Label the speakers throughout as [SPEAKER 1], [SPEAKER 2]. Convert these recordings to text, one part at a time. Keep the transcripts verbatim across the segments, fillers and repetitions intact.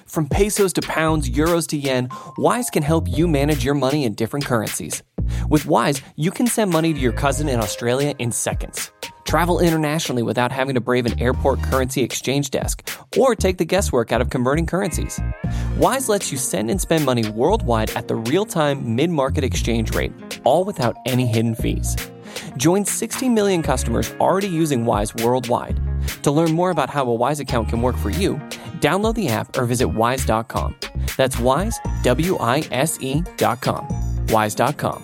[SPEAKER 1] From pesos to pounds, euros to yen, Wise can help you manage your money in different currencies. With Wise, you can send money to your cousin in Australia in seconds. Travel internationally without having to brave an airport currency exchange desk or take the guesswork out of converting currencies. Wise lets you send and spend money worldwide at the real-time mid-market exchange rate, all without any hidden fees. Join sixty million customers already using Wise worldwide. To learn more about how a Wise account can work for you, download the app or visit wise dot com. That's Wise, W I S E dot com. wise dot com.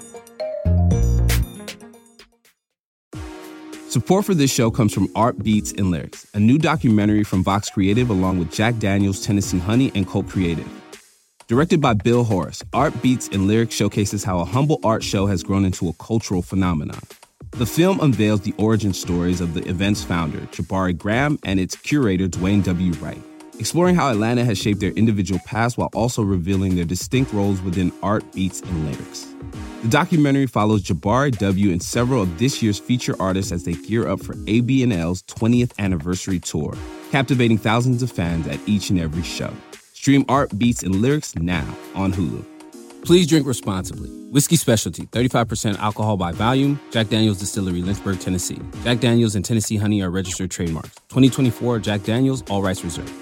[SPEAKER 2] Support for this show comes from Art Beats and Lyrics, a new documentary from Vox Creative along with Jack Daniels, Tennessee Honey, and Cult Creative. Directed by Bill Horace, Art Beats and Lyrics showcases how a humble art show has grown into a cultural phenomenon. The film unveils the origin stories of the event's founder, Jabari Graham, and its curator, Dwayne W. Wright, exploring how Atlanta has shaped their individual paths while also revealing their distinct roles within Art Beats and Lyrics. The documentary follows Jabari W. and several of this year's feature artists as they gear up for A B and L's twentieth anniversary tour, captivating thousands of fans at each and every show. Stream Art Beats and Lyrics now on Hulu. Please drink responsibly. Whiskey Specialty, thirty-five percent alcohol by volume. Jack Daniels Distillery, Lynchburg, Tennessee. Jack Daniels and Tennessee Honey are registered trademarks. twenty twenty-four Jack Daniels, all rights reserved.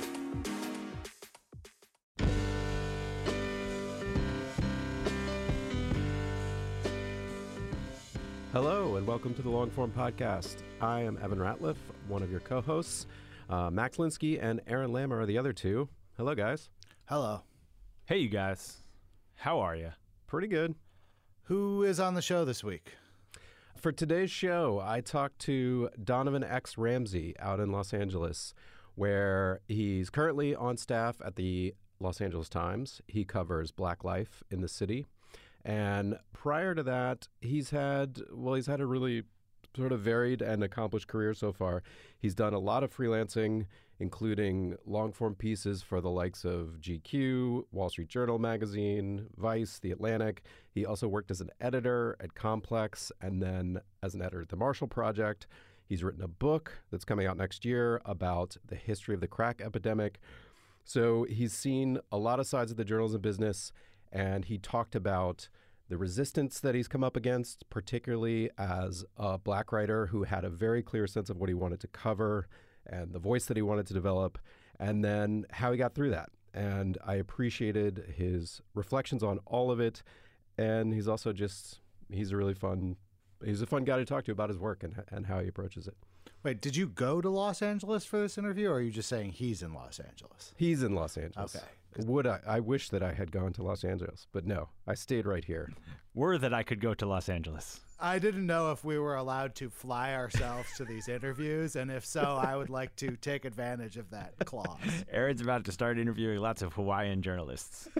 [SPEAKER 3] Hello, and welcome to the Longform Podcast. I am Evan Ratliff, one of your co-hosts. Uh, Max Linsky and Aaron Lammer are the other two. Hello, guys.
[SPEAKER 4] Hello.
[SPEAKER 5] Hey, you guys. How are you?
[SPEAKER 3] Pretty good.
[SPEAKER 4] Who is on the show this week?
[SPEAKER 3] For today's show, I talked to Donovan X. Ramsey out in Los Angeles, where he's currently on staff at the Los Angeles Times. He covers Black life in the city. And prior to that, he's had, well, he's had a really sort of varied and accomplished career so far. He's done a lot of freelancing, including long-form pieces for the likes of G Q, Wall Street Journal magazine, Vice, The Atlantic. He also worked as an editor at Complex and then as an editor at The Marshall Project. He's written a book that's coming out next year about the history of the crack epidemic. So he's seen a lot of sides of the journalism business, and he talked about the resistance that he's come up against, particularly as a Black writer who had a very clear sense of what he wanted to cover and the voice that he wanted to develop, and then how he got through that. And I appreciated his reflections on all of it. And he's also just, he's a really fun, he's a fun guy to talk to about his work and, and how he approaches it.
[SPEAKER 4] Wait, did you go to Los Angeles for this interview, or are you just saying he's in Los Angeles?
[SPEAKER 3] He's in Los Angeles.
[SPEAKER 4] Okay.
[SPEAKER 3] Would I? I wish that I had gone to Los Angeles, but no, I stayed right here.
[SPEAKER 5] Were that I could go to Los Angeles.
[SPEAKER 4] I didn't know if we were allowed to fly ourselves to these interviews, and if so, I would like to take advantage of that clause.
[SPEAKER 5] Aaron's about to start interviewing lots of Hawaiian journalists.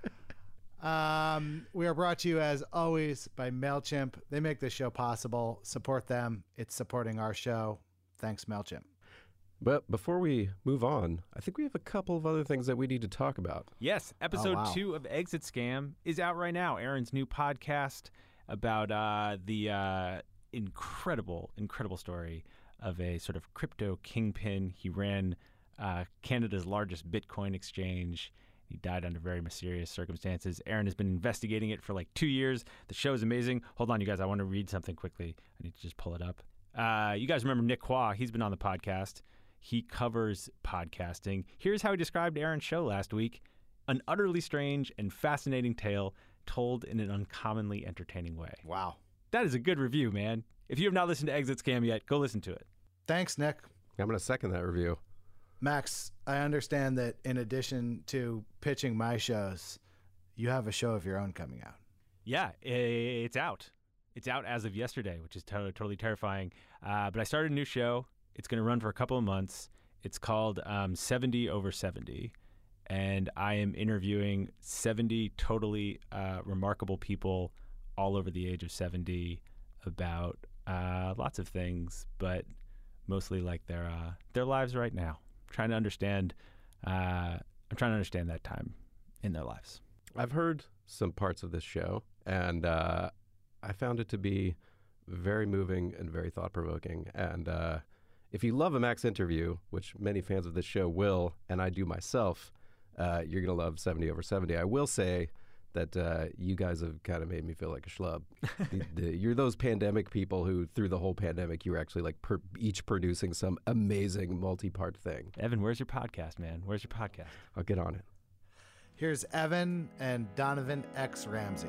[SPEAKER 4] Um, we are brought to you, as always, by MailChimp. They make this show possible. Support them. It's supporting our show. Thanks, MailChimp.
[SPEAKER 3] But before we move on, I think we have a couple of other things that we need to talk about.
[SPEAKER 5] Yes, episode
[SPEAKER 4] Oh, wow.
[SPEAKER 5] two of Exit Scam is out right now. Aaron's new podcast about uh, the uh, incredible, incredible story of a sort of crypto kingpin. He ran uh, Canada's largest Bitcoin exchange. He died under very mysterious circumstances. Aaron has been investigating it for like two years. The show is amazing. Hold on, you guys. I want to read something quickly. I need to just pull it up. Uh, you guys remember Nick Quah? He's been on the podcast. He covers podcasting. Here's how he described Aaron's show last week. An utterly strange and fascinating tale told in an uncommonly entertaining way.
[SPEAKER 4] Wow.
[SPEAKER 5] That is a good review, man. If you have not listened to Exit Scam yet, go listen to it.
[SPEAKER 4] Thanks, Nick.
[SPEAKER 3] I'm going to second that review.
[SPEAKER 4] Max, I understand that in addition to pitching my shows, you have a show of your own coming out.
[SPEAKER 5] Yeah, it's out. It's out as of yesterday, which is to- totally terrifying. Uh, but I started a new show. It's going to run for a couple of months. It's called um, seventy over seventy. And I am interviewing seventy totally uh, remarkable people all over the age of seventy about uh, lots of things, but mostly like their uh, their lives right now. I'm trying to understand. Uh, I'm trying to understand that time in their lives.
[SPEAKER 3] I've heard some parts of this show, and uh, I found it to be very moving and very thought-provoking. And uh, if you love a Max interview, which many fans of this show will, and I do myself, uh, you're going to love seventy over seventy. I will say that uh, you guys have kind of made me feel like a schlub. the, the, you're those pandemic people who, through the whole pandemic, you were actually like per, each producing some amazing multi-part thing.
[SPEAKER 5] Evan, where's your podcast, man? Where's your podcast?
[SPEAKER 3] I'll get on it.
[SPEAKER 4] Here's Evan and Donovan X. Ramsey.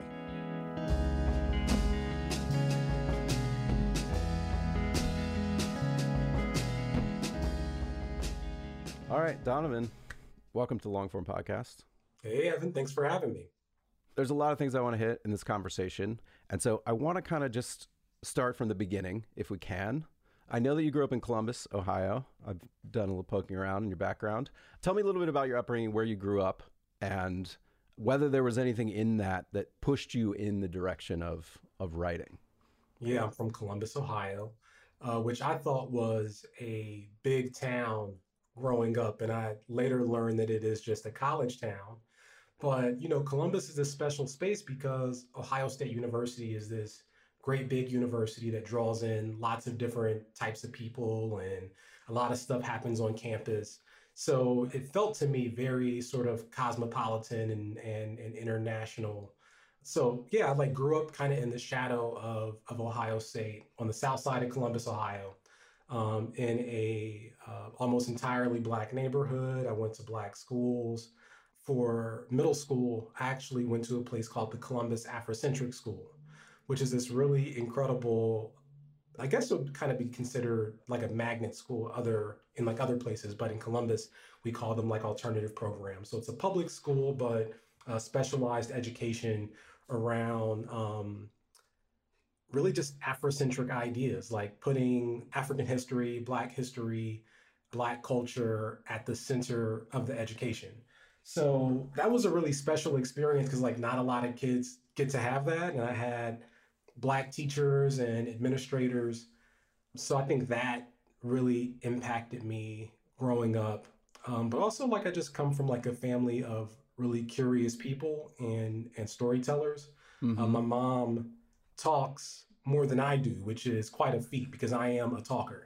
[SPEAKER 3] All right, Donovan, welcome to Longform Podcast.
[SPEAKER 6] Hey, Evan, thanks for having me.
[SPEAKER 3] There's a lot of things I want to hit in this conversation. And so I want to kind of just start from the beginning, if we can. I know that you grew up in Columbus, Ohio. I've done a little poking around in your background. Tell me a little bit about your upbringing, where you grew up, and whether there was anything in that that pushed you in the direction of, of writing.
[SPEAKER 6] Yeah, I'm from Columbus, Ohio, uh, which I thought was a big town growing up. And I later learned that it is just a college town. But, you know, Columbus is a special space because Ohio State University is this great big university that draws in lots of different types of people, and a lot of stuff happens on campus. So it felt to me very sort of cosmopolitan and, and, and international. So yeah, I like grew up kind of in the shadow of, of Ohio State on the south side of Columbus, Ohio, um, in a uh, almost entirely Black neighborhood. I went to Black schools. For middle school, I actually went to a place called the Columbus Afrocentric School, which is this really incredible, I guess it would kind of be considered like a magnet school other in like other places, but in Columbus, we call them like alternative programs. So it's a public school, but uh, specialized education around um, really just Afrocentric ideas, like putting African history, Black history, Black culture at the center of the education. So that was a really special experience because like not a lot of kids get to have that. And I had Black teachers and administrators. So I think that really impacted me growing up. Um, but also like I just come from like a family of really curious people and, and storytellers. Mm-hmm. Uh, my mom talks more than I do, which is quite a feat because I am a talker.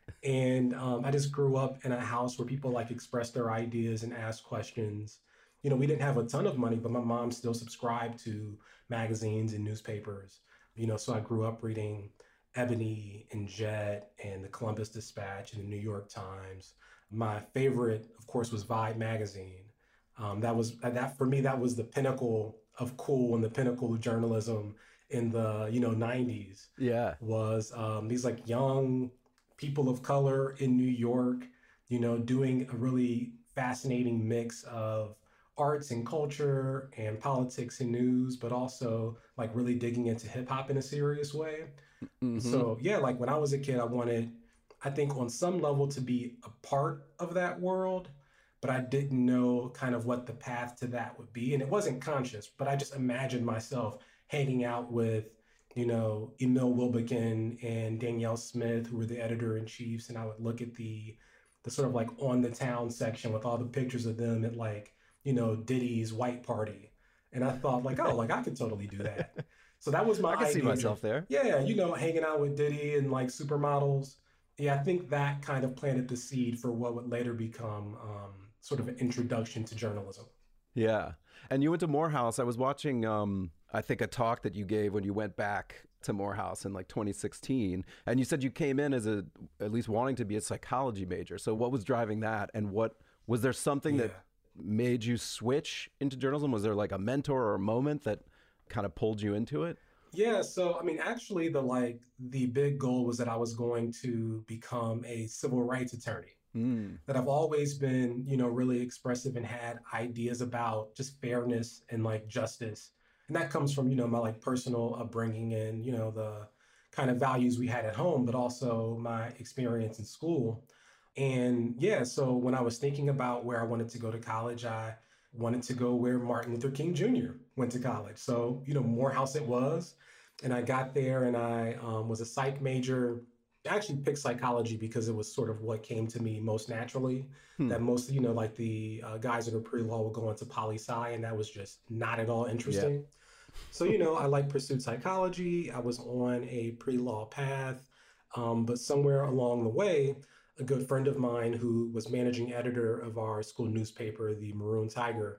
[SPEAKER 6] And um, I just grew up in a house where people like express their ideas and ask questions. You know, we didn't have a ton of money, but my mom still subscribed to magazines and newspapers. You know, so I grew up reading Ebony and Jet and the Columbus Dispatch and the New York Times. My favorite, of course, was Vibe magazine. Um, that was that for me, that was the pinnacle of cool and the pinnacle of journalism in the, you know, nineties.
[SPEAKER 3] Yeah.
[SPEAKER 6] Was um, these like young people of color in New York, you know, doing a really fascinating mix of arts and culture and politics and news, but also like really digging into hip hop in a serious way. Mm-hmm. So yeah, like when I was a kid, I wanted, I think on some level to be a part of that world, but I didn't know kind of what the path to that would be. And it wasn't conscious, but I just imagined myself hanging out with, you know, Emil Wilbekin and Danielle Smith, who were the editor-in-chiefs, and I would look at the the sort of like on the town section with all the pictures of them at like, you know, Diddy's white party. And I thought like, oh, like I could totally do that. So that was my
[SPEAKER 3] I can
[SPEAKER 6] idea.
[SPEAKER 3] see myself there.
[SPEAKER 6] Yeah, you know, hanging out with Diddy and like supermodels. Yeah, I think that kind of planted the seed for what would later become um, sort of an introduction to journalism.
[SPEAKER 3] Yeah. And you went to Morehouse. I was watching, um, I think, a talk that you gave when you went back to Morehouse in like twenty sixteen. And you said you came in as a, at least wanting to be a psychology major. So what was driving that? And what, was there something
[SPEAKER 6] Yeah.
[SPEAKER 3] that made you switch into journalism? Was there like a mentor or a moment that kind of pulled you into it?
[SPEAKER 6] Yeah, so I mean, actually, the like the big goal was that I was going to become a civil rights attorney.
[SPEAKER 3] Mm.
[SPEAKER 6] That I've always been, you know, really expressive and had ideas about just fairness and like justice. And that comes from, you know, my like personal upbringing and, you know, the kind of values we had at home, but also my experience in school. And yeah, so when I was thinking about where I wanted to go to college, I wanted to go where Martin Luther King Junior went to college. So, you know, Morehouse it was. And I got there and I um, was a psych major. I actually picked psychology because it was sort of what came to me most naturally. Hmm. That most, you know, like the uh, guys that are pre-law would go into poli-sci, and that was just not at all interesting. Yeah. So, you know, I like pursued psychology. I was on a pre-law path, um, but somewhere along the way, a good friend of mine who was managing editor of our school newspaper, the Maroon Tiger,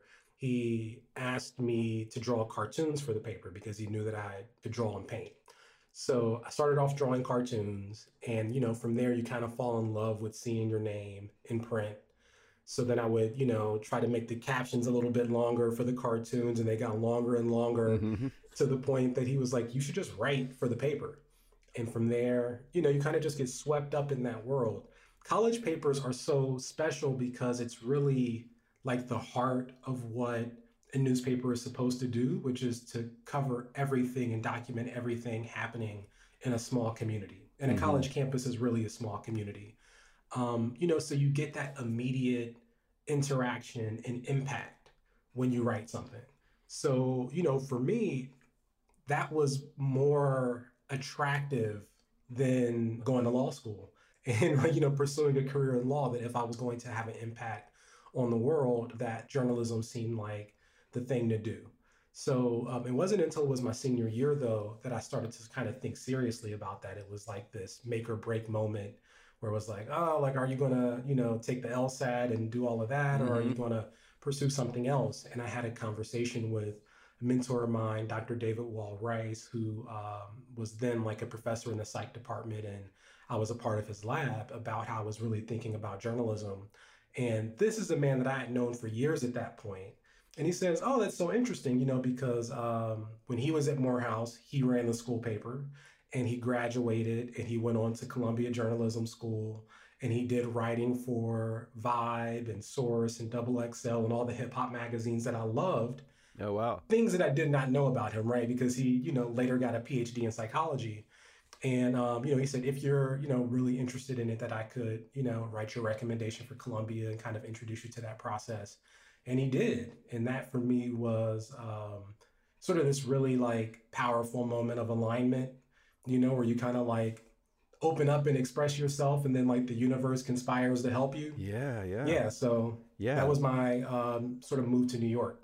[SPEAKER 6] he asked me to draw cartoons for the paper because he knew that I could draw and paint. So I started off drawing cartoons, and, you know, from there you kind of fall in love with seeing your name in print. So then I would, you know, try to make the captions a little bit longer for the cartoons, and they got longer and longer mm-hmm. to the point that he was like, you should just write for the paper. And from there, you know, you kind of just get swept up in that world. College papers are so special because it's really like the heart of what a newspaper is supposed to do, which is to cover everything and document everything happening in a small community. And a mm-hmm. college campus is really a small community. Um, you know, so you get that immediate interaction and impact when you write something. So, you know, for me, that was more attractive than going to law school and, you know, pursuing a career in law, that if I was going to have an impact on the world, that journalism seemed like the thing to do. So um, it wasn't until it was my senior year, though, that I started to kind of think seriously about that. It was like this make or break moment where it was like, oh, like, are you going to, you know, take the LSAT and do all of that? Mm-hmm. Or are you going to pursue something else? And I had a conversation with a mentor of mine, Doctor David Wall Rice, who um, was then like a professor in the psych department. And I was a part of his lab, about how I was really thinking about journalism. And this is a man that I had known for years at that point. And he says, oh, that's so interesting, you know, because um, when he was at Morehouse, he ran the school paper, and he graduated and he went on to Columbia Journalism School, and he did writing for Vibe and Source and Double X L and all the hip hop magazines that I loved.
[SPEAKER 3] Oh, wow.
[SPEAKER 6] Things that I did not know about him, right? Because he, you know, later got a P H D in psychology. And, um, you know, he said, if you're, you know, really interested in it, that I could, you know, write your recommendation for Columbia and kind of introduce you to that process. And he did. And that for me was um, sort of this really like powerful moment of alignment, you know, where you kind of like open up and express yourself, and then like the universe conspires to help you.
[SPEAKER 3] Yeah, yeah.
[SPEAKER 6] Yeah. So
[SPEAKER 3] yeah,
[SPEAKER 6] that was my um, sort of move to New York.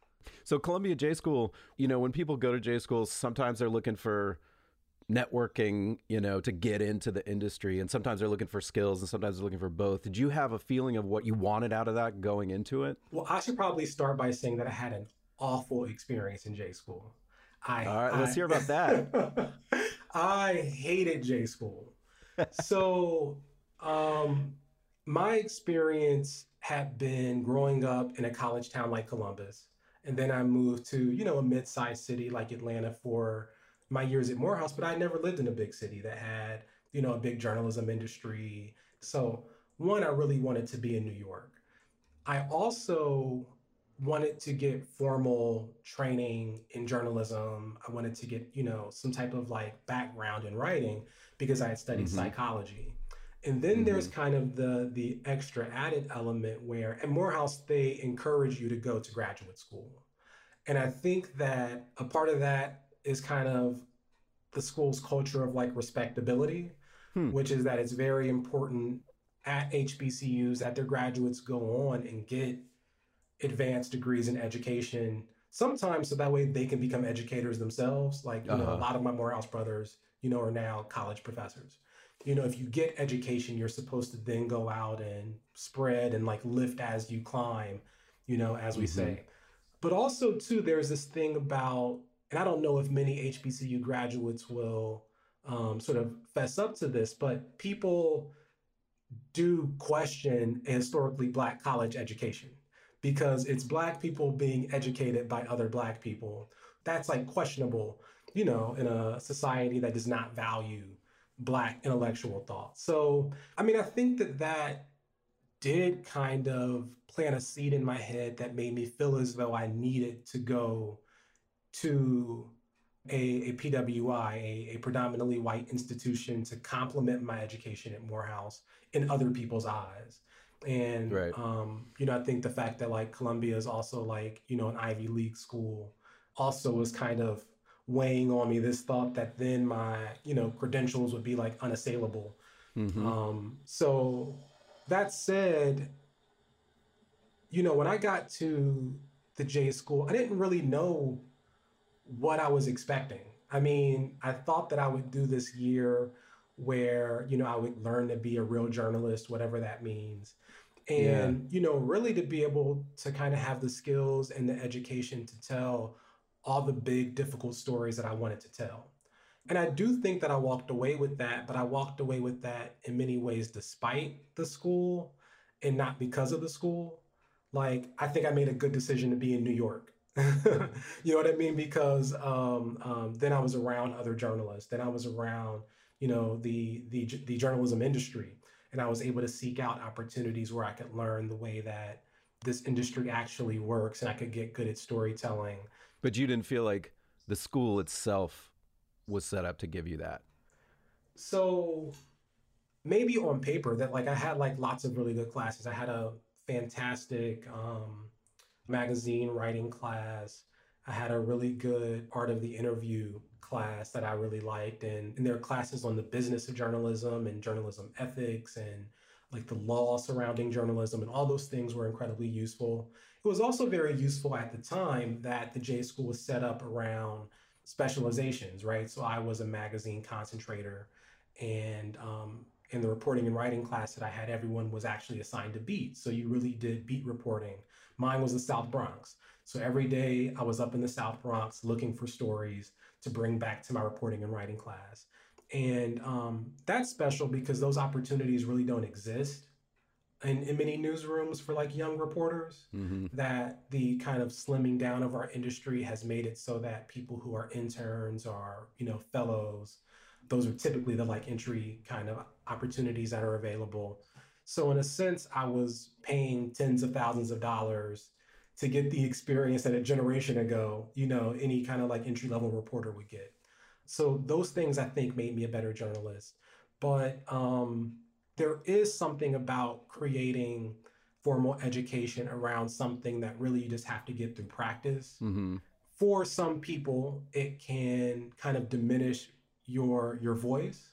[SPEAKER 3] So Columbia J School, you know, when people go to J schools, sometimes they're looking for networking, you know, to get into the industry, and sometimes they're looking for skills, and sometimes they're looking for both. Did you have a feeling of what you wanted out of that going into it?
[SPEAKER 6] Well, I should probably start by saying that I had an awful experience in J school. I,
[SPEAKER 3] All right, let's
[SPEAKER 6] I,
[SPEAKER 3] hear about that.
[SPEAKER 6] I hated J school. So um, my experience had been growing up in a college town like Columbus. And then I moved to, you know, a mid-sized city like Atlanta for my years at Morehouse, but I never lived in a big city that had, you know, a big journalism industry. So one, I really wanted to be in New York. I also wanted to get formal training in journalism. I wanted to get, you know, some type of like background in writing because I had studied mm-hmm. psychology. And then mm-hmm. there's kind of the the extra added element where at Morehouse, they encourage you to go to graduate school. And I think that a part of that is kind of the school's culture of like respectability, hmm. which is that it's very important at H B C Us that their graduates go on and get advanced degrees in education, sometimes so that way they can become educators themselves. Like, you uh-huh. know, a lot of my Morehouse brothers, you know, are now college professors. You know, if you get education, you're supposed to then go out and spread and like lift as you climb, you know, as we mm-hmm. say. But also, too, there's this thing about, and I don't know if many H B C U graduates will um, sort of fess up to this, but people do question a historically Black college education because it's Black people being educated by other Black people. That's like questionable, you know, in a society that does not value Black intellectual thought. So, I mean, I think that that did kind of plant a seed in my head that made me feel as though I needed to go to a, a P W I, a, a predominantly white institution, to complement my education at Morehouse in other people's eyes. And, right. um, you know, I think the fact that like Columbia is also like, you know, an Ivy League school also was kind of weighing on me this thought that then my, you know, credentials would be like unassailable. Mm-hmm. Um, so that said, you know, when I got to the J school, I didn't really know what I was expecting. I mean, I thought that I would do this year where, you know, I would learn to be a real journalist, whatever that means. And, yeah. you know, really to be able to kind of have the skills and the education to tell all the big, difficult stories that I wanted to tell. And I do think that I walked away with that, but I walked away with that in many ways despite the school and not because of the school. Like, I think I made a good decision to be in New York. You know what I mean? Because um, um, then I was around other journalists. Then I was around, you know, the, the the journalism industry. And I was able to seek out opportunities where I could learn the way that this industry actually works and I could get good at storytelling.
[SPEAKER 3] But you didn't feel like the school itself was set up to give you that?
[SPEAKER 6] So maybe on paper that like I had like lots of really good classes. I had a fantastic um, magazine writing class. I had a really good art of the interview class that I really liked. And, and there are classes on the business of journalism and journalism ethics and like the law surrounding journalism, and all those things were incredibly useful. It was also very useful at the time that the J School was set up around specializations, right? So I was a magazine concentrator, and um, in the reporting and writing class that I had, everyone was actually assigned a beat. So you really did beat reporting. Mine was the South Bronx. So every day I was up in the South Bronx looking for stories to bring back to my reporting and writing class. And um, that's special because those opportunities really don't exist in, in many newsrooms for like young reporters. Mm-hmm. That the kind of slimming down of our industry has made it so that people who are interns or, you know, fellows, those are typically the like entry kind of opportunities that are available. So in a sense, I was paying tens of thousands of dollars to get the experience that a generation ago, you know, any kind of like entry level reporter would get. So those things I think made me a better journalist. But um, there is something about creating formal education around something that really you just have to get through practice. Mm-hmm. For some people, it can kind of diminish your your voice.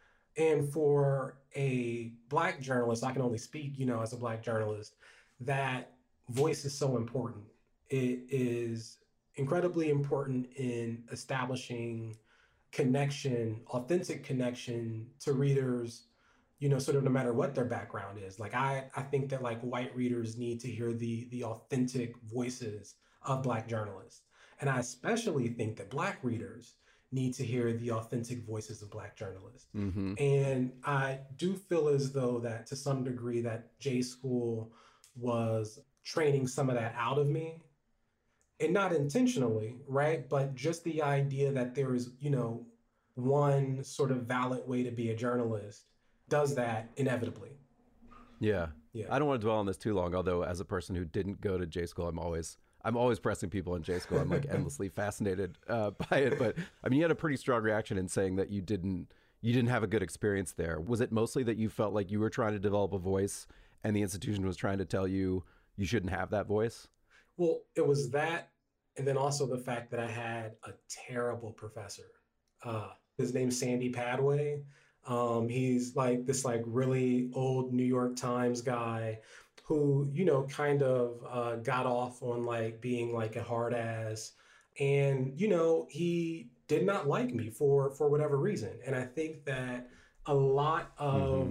[SPEAKER 6] And for a Black journalist, I can only speak, you know, as a Black journalist, that voice is so important. It is incredibly important in establishing connection, authentic connection to readers, you know, sort of no matter what their background is. Like I, I think that like white readers need to hear the the authentic voices of Black journalists. And I especially think that Black readers need to hear the authentic voices of Black journalists. Mm-hmm. And I do feel as though that to some degree that J School was training some of that out of me. And not intentionally, right? But just the idea that there is, you know, one sort of valid way to be a journalist does that inevitably.
[SPEAKER 3] Yeah. Yeah. I don't want to dwell on this too long, although as a person who didn't go to J School, I'm always I'm always pressing people in J School. I'm like endlessly fascinated uh, by it. But I mean, you had a pretty strong reaction in saying that you didn't you didn't have a good experience there. Was it mostly that you felt like you were trying to develop a voice and the institution was trying to tell you you shouldn't have that voice?
[SPEAKER 6] Well, it was that, and then also the fact that I had a terrible professor. Uh, his name's Sandy Padway. Um, he's like this like really old New York Times guy who, you know, kind of uh, got off on like being like a hard ass. And, you know, he did not like me for, for whatever reason. And I think that a lot of mm-hmm.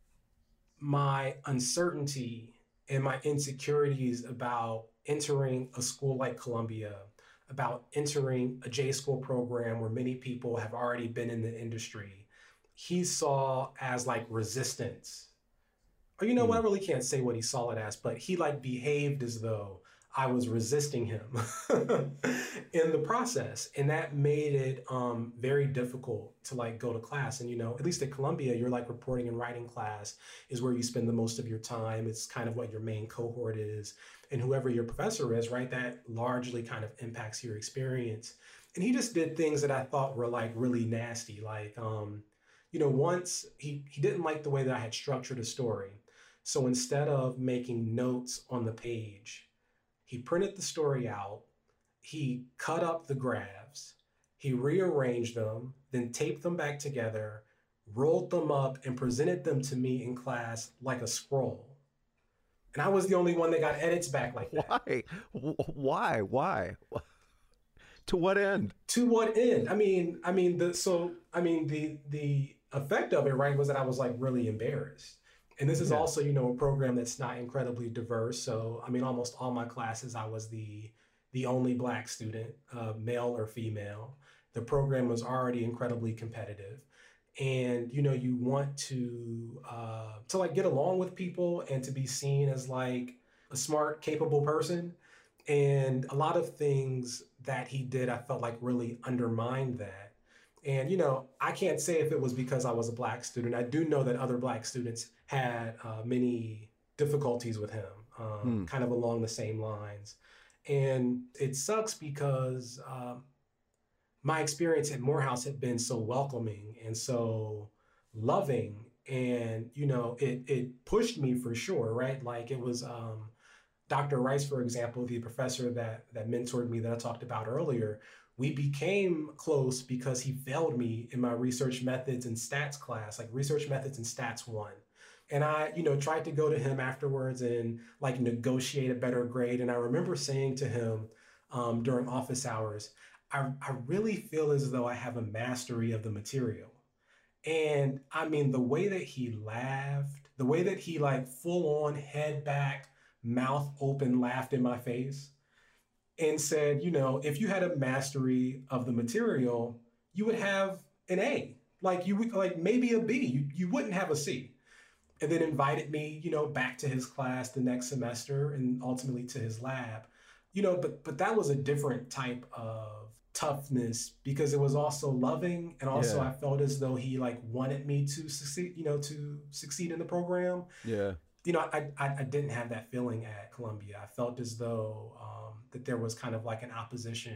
[SPEAKER 6] my uncertainty and my insecurities about entering a school like Columbia, about entering a J School program where many people have already been in the industry, he saw as like resistance. Or you know mm. what, I really can't say what he saw it as, but he like behaved as though I was resisting him in the process. And that made it um, very difficult to like go to class. And, you know, at least at Columbia, your like reporting and writing class is where you spend the most of your time. It's kind of what your main cohort is. And whoever your professor is, right, that largely kind of impacts your experience. And he just did things that I thought were like really nasty. Like, um, you know, once he, he didn't like the way that I had structured a story. So instead of making notes on the page, he printed the story out, he cut up the graphs, he rearranged them, then taped them back together, rolled them up, and presented them to me in class like a scroll. And I was the only one that got edits back like that.
[SPEAKER 3] Why? Why? Why? To what end?
[SPEAKER 6] To what end? I mean, I mean, the so I mean the the effect of it, right, was that I was like really embarrassed. And this is
[SPEAKER 3] Yeah.
[SPEAKER 6] also, you know, a program that's not incredibly diverse. So, I mean, almost all my classes, I was the the only Black student, uh, male or female. The program was already incredibly competitive. And, you know, you want to, uh, to like get along with people and to be seen as like a smart, capable person. And a lot of things that he did, I felt like really undermined that. And, you know, I can't say if it was because I was a Black student. I do know that other Black students had uh, many difficulties with him, um,
[SPEAKER 3] Hmm.
[SPEAKER 6] kind of along the same lines. And it sucks because um, my experience at Morehouse had been so welcoming and so loving. And, you know, it, it pushed me for sure, right? Like it was um, Doctor Rice, for example, the professor that, that mentored me that I talked about earlier. We became close because he failed me in my research methods and stats class, like research methods and stats one. And I, you know, tried to go to him afterwards and like negotiate a better grade. And I remember saying to him um, during office hours, I, I really feel as though I have a mastery of the material. And I mean, the way that he laughed, the way that he like full on head back, mouth open, laughed in my face and said, you know, if you had a mastery of the material, you would have an A, like you would like maybe a B, you, you wouldn't have a C. And then invited me, you know, back to his class the next semester and ultimately to his lab, you know, but but that was a different type of toughness because it was also loving. And also
[SPEAKER 3] Yeah.
[SPEAKER 6] I felt as though he like wanted me to succeed, you know, to succeed in the program.
[SPEAKER 3] Yeah.
[SPEAKER 6] You know, I, I, I didn't have that feeling at Columbia. I felt as though um, that there was kind of like an opposition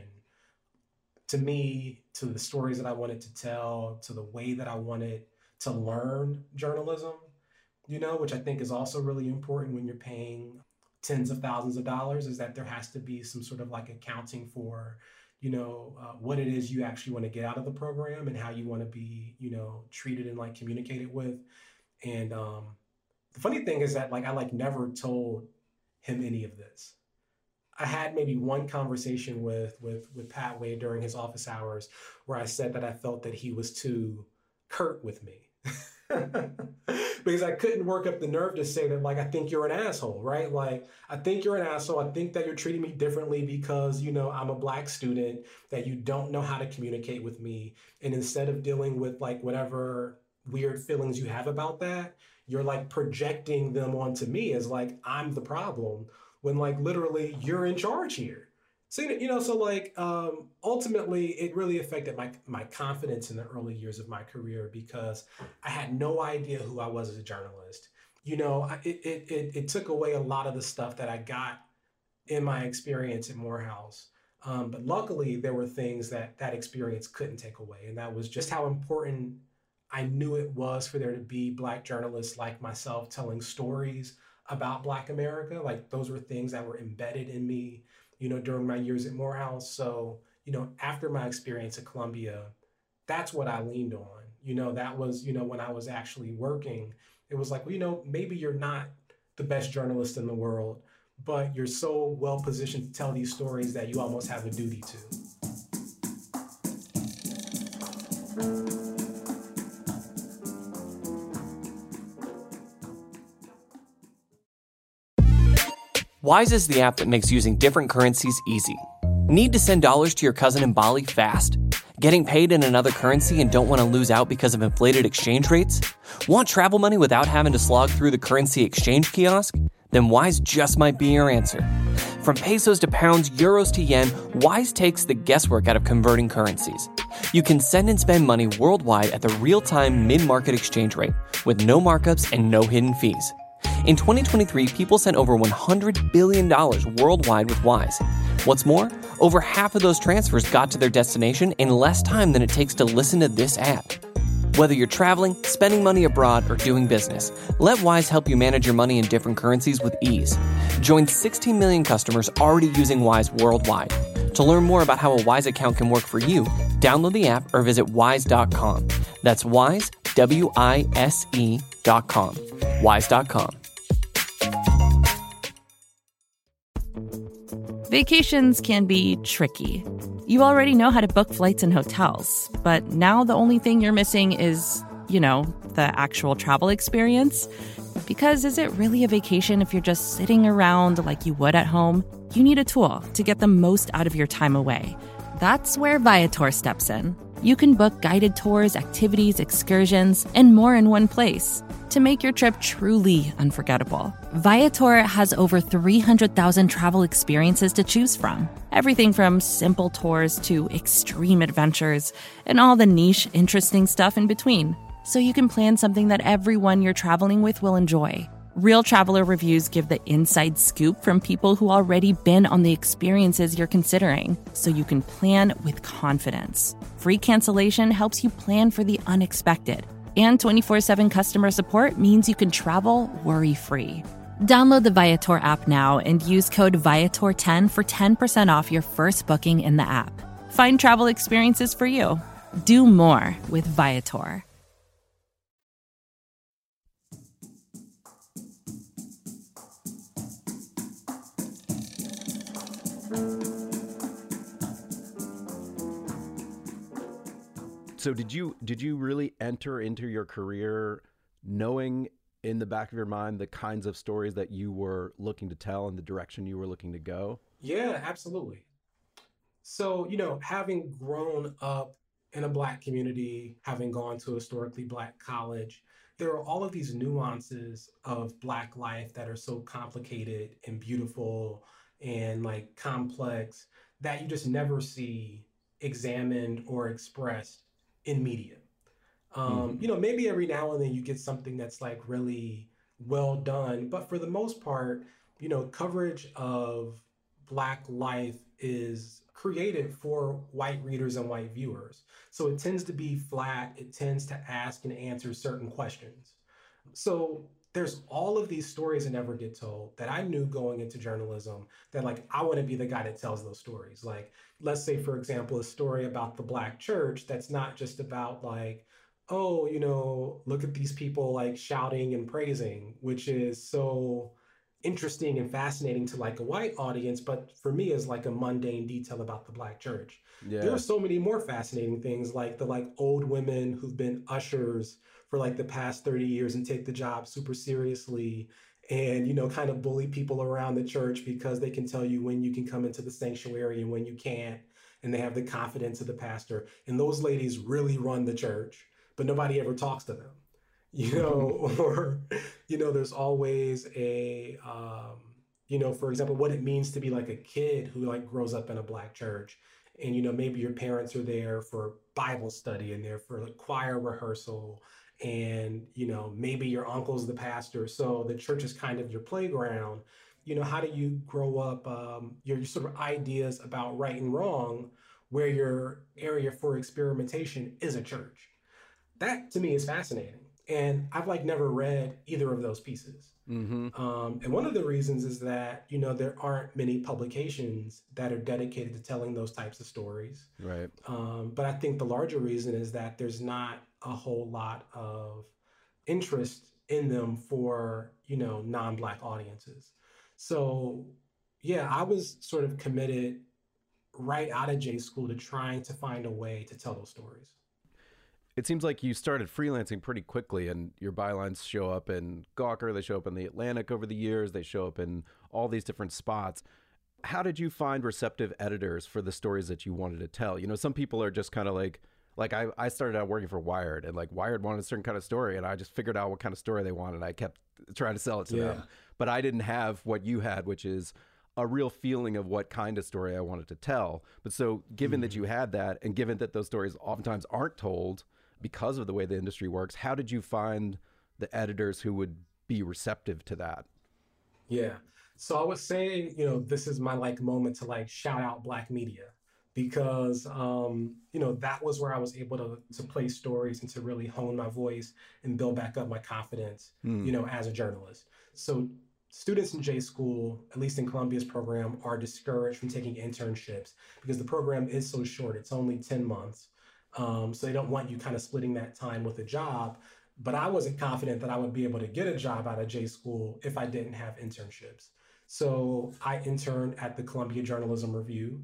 [SPEAKER 6] to me, to the stories that I wanted to tell, to the way that I wanted to learn journalism. You know, which I think is also really important when you're paying tens of thousands of dollars, is that there has to be some sort of like accounting for, you know, uh, what it is you actually want to get out of the program and how you want to be, you know, treated and like communicated with. And um, the funny thing is that like I like never told him any of this. I had maybe one conversation with with with Pat Wade during his office hours where I said that I felt that he was too curt with me. Because I couldn't work up the nerve to say that, like, I think you're an asshole, right? Like, I think you're an asshole. I think that you're treating me differently because, you know, I'm a Black student, that you don't know how to communicate with me. And instead of dealing with, like, whatever weird feelings you have about that, you're, like, projecting them onto me as, like, I'm the problem when, like, literally you're in charge here. So, you know, so like um, ultimately it really affected my my confidence in the early years of my career because I had no idea who I was as a journalist. You know, I- it it it, it took away a lot of the stuff that I got in my experience at Morehouse. Um, but luckily, there were things that that experience couldn't take away, and that was just how important I knew it was for there to be Black journalists like myself telling stories about Black America. Like those were things that were embedded in me, you know, during my years at Morehouse. So, you know, after my experience at Columbia, that's what I leaned on. You know, that was, you know, when I was actually working, it was like, well, you know, maybe you're not the best journalist in the world, but you're so well positioned to tell these stories that you almost have a duty to.
[SPEAKER 1] Wise is the app that makes using different currencies easy. Need to send dollars to your cousin in Bali fast? Getting paid in another currency and don't want to lose out because of inflated exchange rates? Want travel money without having to slog through the currency exchange kiosk? Then Wise just might be your answer. From pesos to pounds, euros to yen, Wise takes the guesswork out of converting currencies. You can send and spend money worldwide at the real-time mid-market exchange rate with no markups and no hidden fees. In twenty twenty-three, people sent over one hundred billion dollars worldwide with Wise. What's more, over half of those transfers got to their destination in less time than it takes to listen to this ad. Whether you're traveling, spending money abroad, or doing business, let Wise help you manage your money in different currencies with ease. Join sixteen million customers already using Wise worldwide. To learn more about how a Wise account can work for you, download the app or visit wise dot com. That's Wise, W I S E dot com. wise dot com.
[SPEAKER 7] Vacations can be tricky. You already know how to book flights and hotels, but now the only thing you're missing is you know, the actual travel experience. Because is it really a vacation if you're just sitting around like you would at home? You need a tool to get the most out of your time away. That's where Viator steps in. You can book guided tours, activities, excursions, and more in one place to make your trip truly unforgettable. Viator has over three hundred thousand travel experiences to choose from. Everything from simple tours to extreme adventures and all the niche, interesting stuff in between. So you can plan something that everyone you're traveling with will enjoy. Real traveler reviews give the inside scoop from people who already been on the experiences you're considering, so you can plan with confidence. Free cancellation helps you plan for the unexpected. And twenty-four seven customer support means you can travel worry-free. Download the Viator app now and use code Viator ten for ten percent off your first booking in the app. Find travel experiences for you. Do more with Viator.
[SPEAKER 3] So did you did you really enter into your career knowing in the back of your mind the kinds of stories that you were looking to tell and the direction you were looking to go?
[SPEAKER 6] Yeah, absolutely. So, you know, having grown up in a Black community, having gone to a historically Black college, there are all of these nuances of Black life that are so complicated and beautiful and like complex that you just never see examined or expressed in media. Um, mm-hmm. You know, maybe every now and then you get something that's like really well done, but for the most part, you know, coverage of Black life is created for white readers and white viewers. So it tends to be flat. It tends to ask and answer certain questions. So there's all of these stories that never get told that I knew going into journalism that like, I want to be the guy that tells those stories. Like, let's say, for example, a story about the Black church that's not just about like, oh, you know, look at these people like shouting and praising, which is so interesting and fascinating to like a white audience, but for me is like a mundane detail about the Black church. Yeah. There are so many more fascinating things like the like old women who've been ushers for like the past thirty years and take the job super seriously and, you know, kind of bully people around the church because they can tell you when you can come into the sanctuary and when you can't. And they have the confidence of the pastor. And those ladies really run the church, but nobody ever talks to them, you know, or, you know, there's always a, um, you know, for example, what it means to be like a kid who like grows up in a Black church. And, you know, maybe your parents are there for Bible study and they're for like choir rehearsal. And, you know, maybe your uncle's the pastor. So the church is kind of your playground. You know, how do you grow up um, your, your sort of ideas about right and wrong where your area for experimentation is a church? That to me is fascinating. And I've like never read either of those pieces. Mm-hmm. Um, and one of the reasons is that, you know, there aren't many publications that are dedicated to telling those types of stories.
[SPEAKER 3] Right.
[SPEAKER 6] Um, but I think the larger reason is that there's not a whole lot of interest in them for, you know, non-Black audiences. So, yeah, I was sort of committed right out of J school to trying to find a way to tell those stories.
[SPEAKER 3] It seems like you started freelancing pretty quickly, and your bylines show up in Gawker, they show up in The Atlantic over the years, they show up in all these different spots. How did you find receptive editors for the stories that you wanted to tell? You know, some people are just kind of like, like I, I started out working for Wired, and like Wired wanted a certain kind of story, and I just figured out what kind of story they wanted. I kept trying to sell it to yeah. them. But I didn't have what you had, which is a real feeling of what kind of story I wanted to tell. But so given mm-hmm. that you had that, and given that those stories oftentimes aren't told because of the way the industry works, how did you find the editors who would be receptive to that?
[SPEAKER 6] Yeah. So I was saying, you know, this is my like moment to like shout out Black media because, um, you know, that was where I was able to, to play stories and to really hone my voice and build back up my confidence, mm. you know, as a journalist. So students in J school, at least in Columbia's program, are discouraged from taking internships because the program is so short. It's only ten months. Um, so they don't want you kind of splitting that time with a job. But I wasn't confident that I would be able to get a job out of J school if I didn't have internships. So I interned at the Columbia Journalism Review.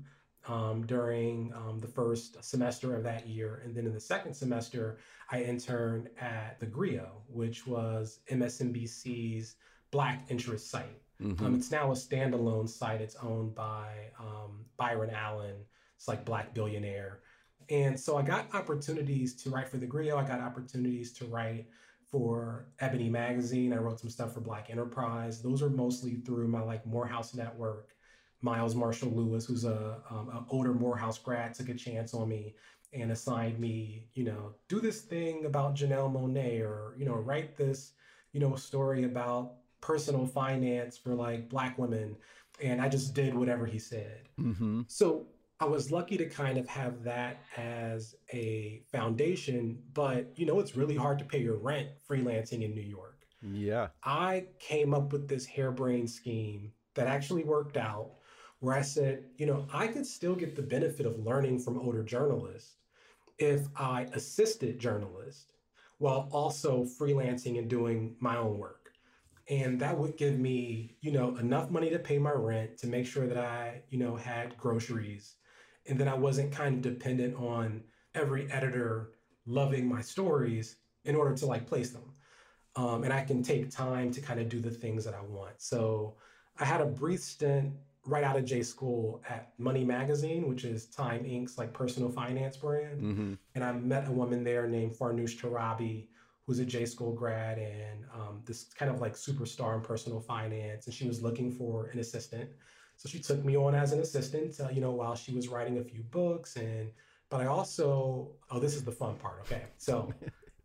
[SPEAKER 6] um, during um, the first semester of that year. And then in the second semester, I interned at the Grio, which was M S N B C's Black interest site. Mm-hmm. Um, it's now a standalone site. It's owned by um, Byron Allen. It's like Black billionaire. And so I got opportunities to write for the Grio. I got opportunities to write for Ebony Magazine. I wrote some stuff for Black Enterprise. Those are mostly through my like Morehouse network. Miles Marshall Lewis, who's a um, an older Morehouse grad, took a chance on me and assigned me, you know, do this thing about Janelle Monáe, or, you know, write this, you know, story about personal finance for like Black women. And I just did whatever he said. Mm-hmm. So I was lucky to kind of have that as a foundation, but, you know, it's really hard to pay your rent freelancing in New York.
[SPEAKER 3] Yeah.
[SPEAKER 6] I came up with this harebrained scheme that actually worked out, where I said, you know, I could still get the benefit of learning from older journalists if I assisted journalists while also freelancing and doing my own work. And that would give me, you know, enough money to pay my rent, to make sure that I, you know, had groceries, and that I wasn't kind of dependent on every editor loving my stories in order to like place them. Um, and I can take time to kind of do the things that I want. So I had a brief stint right out of J School at Money Magazine, which is Time Incorporated's like personal finance brand. Mm-hmm. And I met a woman there named Farnoosh Torabi, who's a J School grad and um, this kind of like superstar in personal finance. And she was looking for an assistant. So she took me on as an assistant, uh, you know, while she was writing a few books. And, but I also, oh, this is the fun part. Okay. So,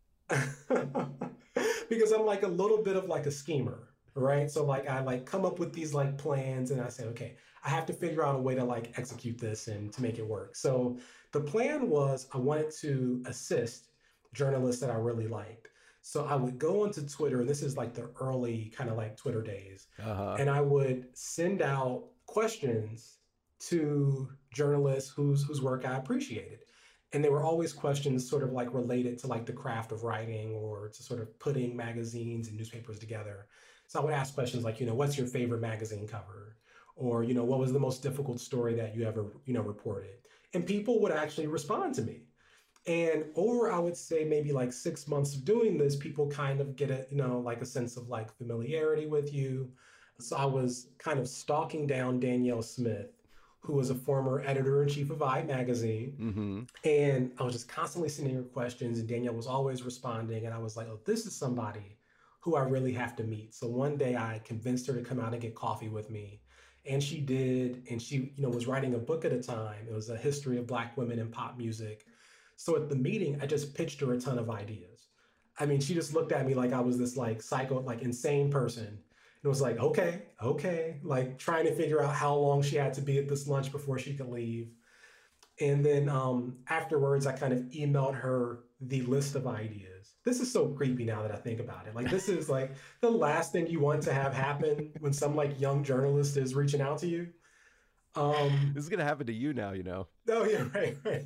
[SPEAKER 6] because I'm like a little bit of like a schemer. Right. So like I like come up with these like plans and I say, OK, I have to figure out a way to like execute this and to make it work. So the plan was I wanted to assist journalists that I really liked. So I would go onto Twitter, and this is like the early kind of like Twitter days. Uh-huh. And I would send out questions to journalists whose whose work I appreciated. And they were always questions sort of like related to like the craft of writing or to sort of putting magazines and newspapers together. So I would ask questions like, you know, what's your favorite magazine cover? Or, you know, what was the most difficult story that you ever, you know, reported? And people would actually respond to me. And over, I would say maybe like six months of doing this, people kind of get a, you know, like a sense of like familiarity with you. So I was kind of stalking down Danielle Smith, who was a former editor-in-chief of I Magazine. Mm-hmm. And I was just constantly sending her questions, and Danielle was always responding. And I was like, oh, this is somebody who I really have to meet. So one day I convinced her to come out and get coffee with me. And she did. And she, you know, was writing a book at a time. It was a history of Black women in pop music. So at the meeting, I just pitched her a ton of ideas. I mean, she just looked at me like I was this like psycho, like insane person. And was like, okay, okay, like trying to figure out how long she had to be at this lunch before she could leave. And then um, afterwards, I kind of emailed her the list of ideas. This is so creepy now that I think about it. Like, this is like the last thing you want to have happen when some like young journalist is reaching out to you. Um,
[SPEAKER 3] this is going to happen to you now, you know.
[SPEAKER 6] Oh, yeah, right, right.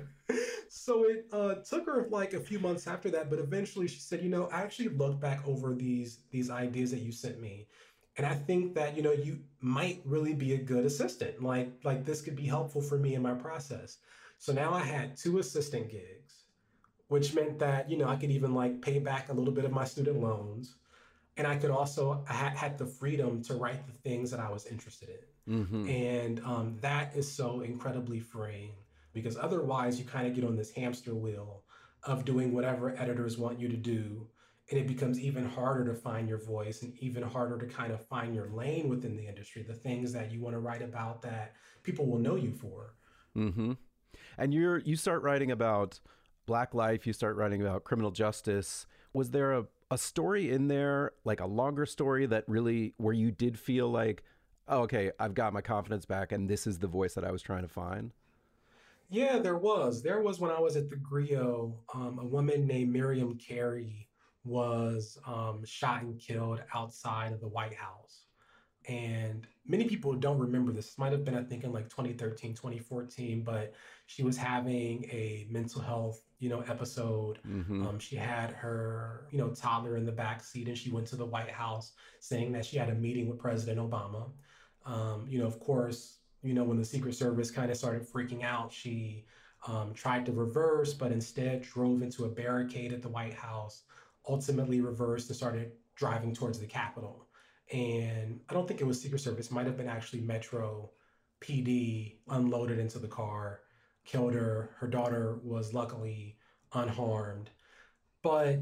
[SPEAKER 6] So it uh, took her like a few months after that, but eventually she said, you know, I actually looked back over these these ideas that you sent me. And I think that, you know, you might really be a good assistant. Like, like this could be helpful for me in my process. So now I had two assistant gigs, which meant that, you know, I could even like pay back a little bit of my student loans. And I could also, I had, had the freedom to write the things that I was interested in. Mm-hmm. And um, that is so incredibly freeing, because otherwise you kind of get on this hamster wheel of doing whatever editors want you to do. And it becomes even harder to find your voice and even harder to kind of find your lane within the industry, the things that you want to write about that people will know you for.
[SPEAKER 3] Mm-hmm. And you're, you start writing about Black life, you start writing about criminal justice. Was there a, a story in there, like a longer story that really, where you did feel like, oh, okay, I've got my confidence back and this is the voice that I was trying to find?
[SPEAKER 6] Yeah, there was. There was when I was at the Grio, um, a woman named Miriam Carey was um, shot and killed outside of the White House. And many people don't remember this. This might have been, I think, in like twenty thirteen, twenty fourteen, but she was having a mental health, you know, episode. Mm-hmm. Um, she had her, you know, toddler in the back seat, and she went to the White House saying that she had a meeting with President Obama. Um, you know, of course, you know, when the Secret Service kind of started freaking out, she um, tried to reverse, but instead drove into a barricade at the White House, ultimately reversed and started driving towards the Capitol. And I don't think it was Secret Service, it might have been actually Metro P D, unloaded into the car, killed her. Her daughter was luckily unharmed. But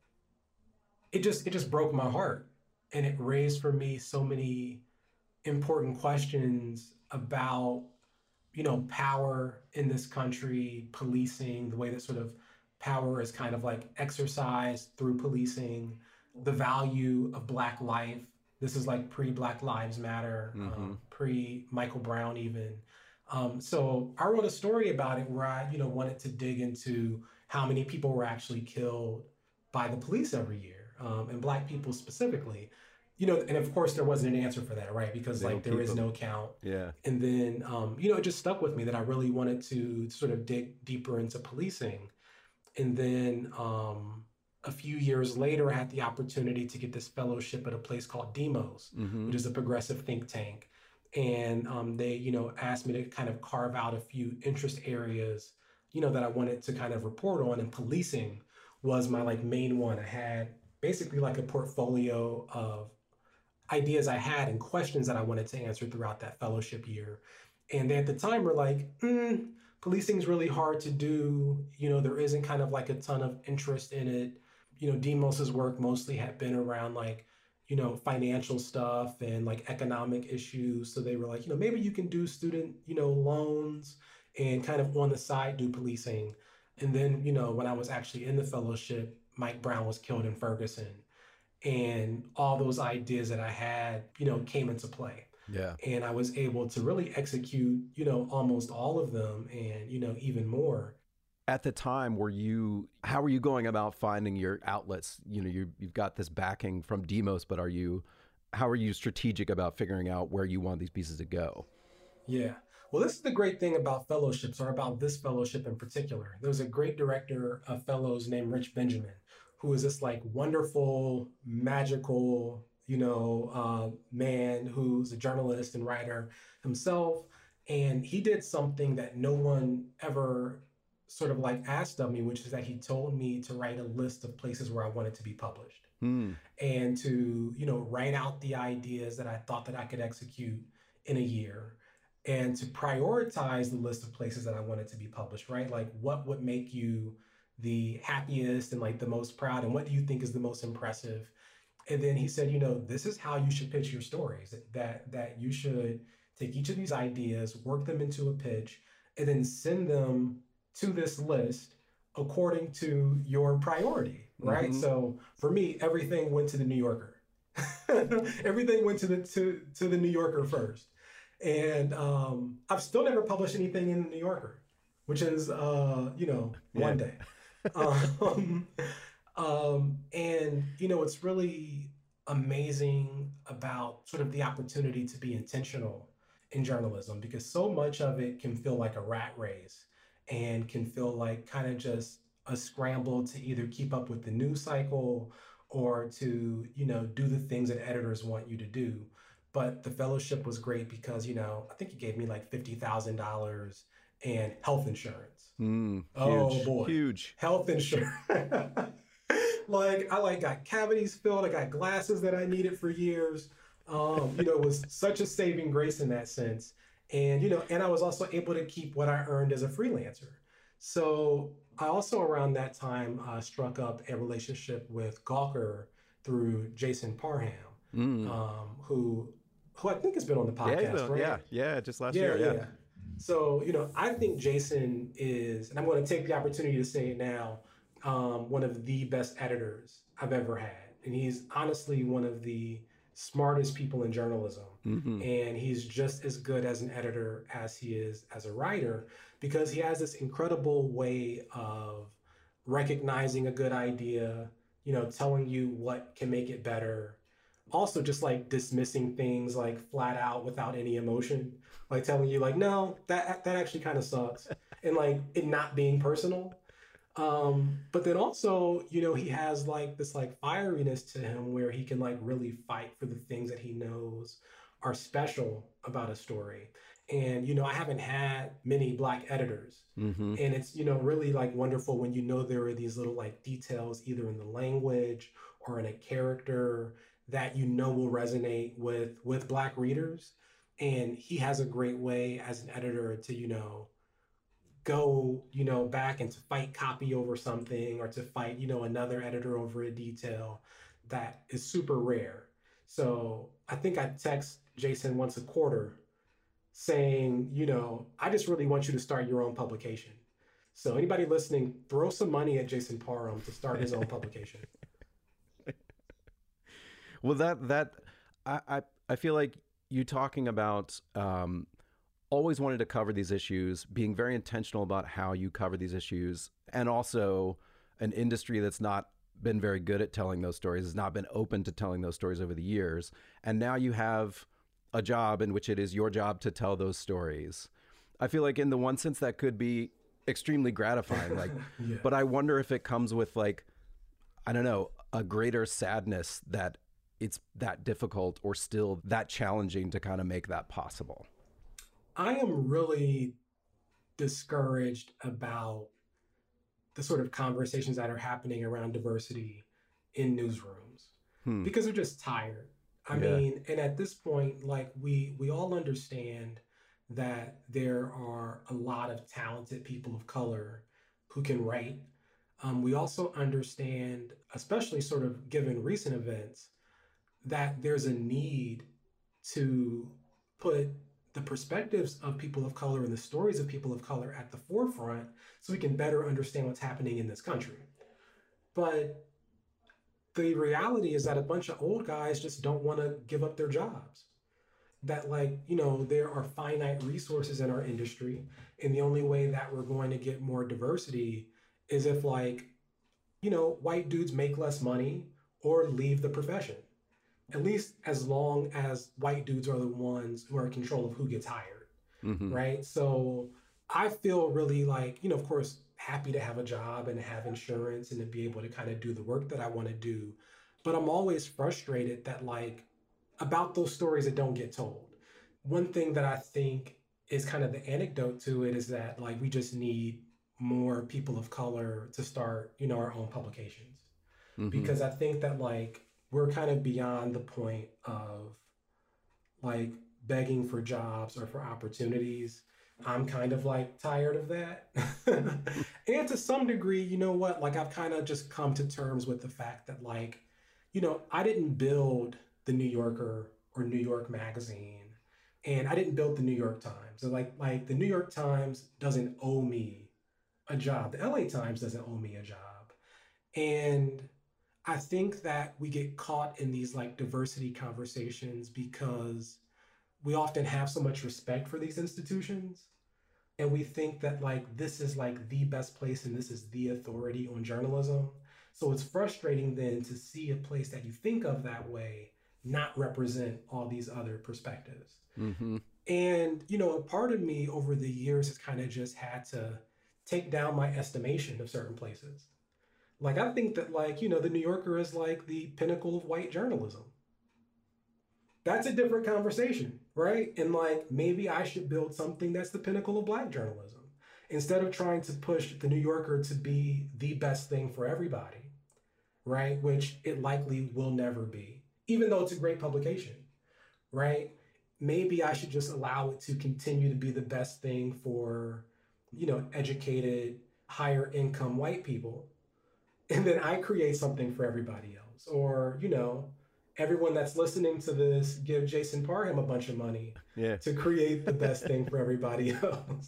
[SPEAKER 6] it just it just broke my heart. And it raised for me so many important questions about, you know, power in this country, policing, the way that sort of power is kind of like exercised through policing, the value of Black life. This is like pre-Black Lives Matter, mm-hmm. um, pre-Michael Brown even. Um, so I wrote a story about it where I, you know, wanted to dig into how many people were actually killed by the police every year, um, and Black people specifically. You know, and of course there wasn't an answer for that, right? Because they like there is them. no count.
[SPEAKER 3] Yeah.
[SPEAKER 6] And then, um, you know, it just stuck with me that I really wanted to sort of dig deeper into policing. And then um, a few years later, I had the opportunity to get this fellowship at a place called Demos, mm-hmm. which is a progressive think tank. And um, they, you know, asked me to kind of carve out a few interest areas, you know, that I wanted to kind of report on. And policing was my like main one. I had basically like a portfolio of ideas I had and questions that I wanted to answer throughout that fellowship year. And they at the time were like, mm, policing is really hard to do. You know, there isn't kind of like a ton of interest in it. You know, Demos's work mostly had been around like, you know, financial stuff and like economic issues. So they were like, you know, maybe you can do student, you know, loans and kind of on the side do policing. And then, you know, when I was actually in the fellowship, Mike Brown was killed in Ferguson. And all those ideas that I had, you know, came into play.
[SPEAKER 3] Yeah.
[SPEAKER 6] And I was able to really execute, you know, almost all of them and, you know, even more.
[SPEAKER 3] At the time, were you, how were you going about finding your outlets? You know, you, you've got this backing from Demos, but are you, how are you strategic about figuring out where you want these pieces to go?
[SPEAKER 6] Yeah. Well, this is the great thing about fellowships, or about this fellowship in particular. There was a great director of fellows named Rich Benjamin, who is this like wonderful, magical, you know, uh, man who's a journalist and writer himself. And he did something that no one ever sort of like asked of me, which is that he told me to write a list of places where I wanted to be published mm. and to, you know, write out the ideas that I thought that I could execute in a year and to prioritize the list of places that I wanted to be published, right? Like what would make you the happiest and like the most proud, and what do you think is the most impressive? And then he said, you know, this is how you should pitch your stories, that that you should take each of these ideas, work them into a pitch, and then send them to this list according to your priority, right? Mm-hmm. So for me, everything went to the New Yorker. Everything went to the to, to the New Yorker first. And um, I've still never published anything in the New Yorker, which is, uh, you know, yeah. one day. um, um, and, you know, it's really amazing about sort of the opportunity to be intentional in journalism, because so much of it can feel like a rat race and can feel like kind of just a scramble to either keep up with the news cycle or to, you know, do the things that editors want you to do. But the fellowship was great because, you know, I think he gave me like fifty thousand dollars and health insurance.
[SPEAKER 3] Mm,
[SPEAKER 6] oh
[SPEAKER 3] huge,
[SPEAKER 6] boy,
[SPEAKER 3] huge
[SPEAKER 6] health insurance. Like I like got cavities filled. I got glasses that I needed for years. Um, you know, it was such a saving grace in that sense. And, you know, and I was also able to keep what I earned as a freelancer. So I also around that time uh, struck up a relationship with Gawker through Jason Parham, mm. um, who who I think has been on the podcast,
[SPEAKER 3] yeah, been,
[SPEAKER 6] right?
[SPEAKER 3] Yeah, yeah, just last
[SPEAKER 6] yeah,
[SPEAKER 3] year, yeah.
[SPEAKER 6] yeah. So, you know, I think Jason is, and I'm going to take the opportunity to say it now, um, one of the best editors I've ever had. And he's honestly one of the smartest people in journalism. Mm-hmm. And he's just as good as an editor as he is as a writer, because he has this incredible way of recognizing a good idea, you know, telling you what can make it better. Also just like dismissing things like flat out without any emotion, like telling you like, no, that that actually kind of sucks. And like it not being personal. Um, but then also, you know, he has like this like fieriness to him where he can like really fight for the things that he knows are special about a story. And, you know, I haven't had many Black editors.
[SPEAKER 3] Mm-hmm.
[SPEAKER 6] And it's, you know, really like wonderful when you know there are these little like details either in the language or in a character that you know will resonate with with Black readers. And he has a great way as an editor to, you know, go, you know, back and to fight copy over something or to fight, you know, another editor over a detail that is super rare. So I think I text Jason once a quarter saying, you know, I just really want you to start your own publication. So anybody listening, throw some money at Jason Parham to start his own publication.
[SPEAKER 3] Well, that that I, I I feel like you talking about um, always wanted to cover these issues, being very intentional about how you cover these issues, and also an industry that's not been very good at telling those stories, has not been open to telling those stories over the years. And now you have a job in which it is your job to tell those stories. I feel like in the one sense that could be extremely gratifying, like,
[SPEAKER 6] Yeah.
[SPEAKER 3] but I wonder if it comes with like, I don't know, a greater sadness that it's that difficult or still that challenging to kind of make that possible.
[SPEAKER 6] I am really discouraged about the sort of conversations that are happening around diversity in newsrooms
[SPEAKER 3] Hmm.
[SPEAKER 6] because they're just tired. I
[SPEAKER 3] Yeah.
[SPEAKER 6] mean, and at this point, like we we all understand that there are a lot of talented people of color who can write. Um, we also understand, especially sort of given recent events, that there's a need to put the perspectives of people of color and the stories of people of color at the forefront so we can better understand what's happening in this country. But the reality is that a bunch of old guys just don't want to give up their jobs. That, like, you know, there are finite resources in our industry, and the only way that we're going to get more diversity is if, like, you know, white dudes make less money or leave the profession. At least as long as white dudes are the ones who are in control of who gets hired,
[SPEAKER 3] Mhm.
[SPEAKER 6] right? So I feel really like, you know, of course, happy to have a job and have insurance and to be able to kind of do the work that I want to do. But I'm always frustrated that, like, about those stories that don't get told. One thing that I think is kind of the anecdote to it is that, like, we just need more people of color to start, you know, our own publications.
[SPEAKER 3] Mhm.
[SPEAKER 6] Because I think that, like, we're kind of beyond the point of like begging for jobs or for opportunities. I'm kind of like tired of that. And to some degree, you know what, like I've kind of just come to terms with the fact that, like, you know, I didn't build the New Yorker or New York Magazine, and I didn't build the New York Times. So like, like the New York Times doesn't owe me a job. The L A Times doesn't owe me a job. And I think that we get caught in these like diversity conversations because we often have so much respect for these institutions. And we think that like this is like the best place and this is the authority on journalism. So it's frustrating then to see a place that you think of that way not represent all these other perspectives.
[SPEAKER 3] Mhm.
[SPEAKER 6] And, you know, a part of me over the years has kind of just had to take down my estimation of certain places. Like, I think that, like, you know, the New Yorker is like the pinnacle of white journalism. That's a different conversation, right? And like, maybe I should build something that's the pinnacle of Black journalism instead of trying to push the New Yorker to be the best thing for everybody, right? Which it likely will never be, even though it's a great publication, right? Maybe I should just allow it to continue to be the best thing for, you know, educated, higher income white people. And then I create something for everybody else. Or, you know, everyone that's listening to this, give Jason Parham a bunch of money
[SPEAKER 3] Yeah.
[SPEAKER 6] to create the best thing for everybody else.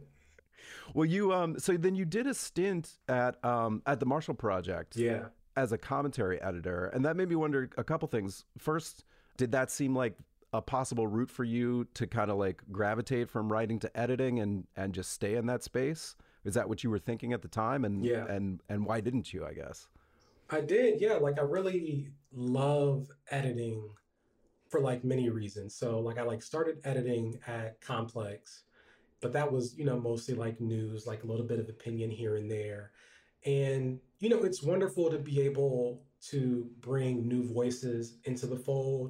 [SPEAKER 3] Well, you um so then you did a stint at um at the Marshall Project
[SPEAKER 6] Yeah.
[SPEAKER 3] as a commentary editor, and that made me wonder a couple things. First, did that seem like a possible route for you to kind of like gravitate from writing to editing and and just stay in that space? Is that what you were thinking at the time? And
[SPEAKER 6] Yeah.
[SPEAKER 3] and and why didn't you, I guess?
[SPEAKER 6] I did, yeah. Like I really love editing for like many reasons. So like I like started editing at Complex, but that was, you know, mostly like news, like a little bit of opinion here and there. And, you know, it's wonderful to be able to bring new voices into the fold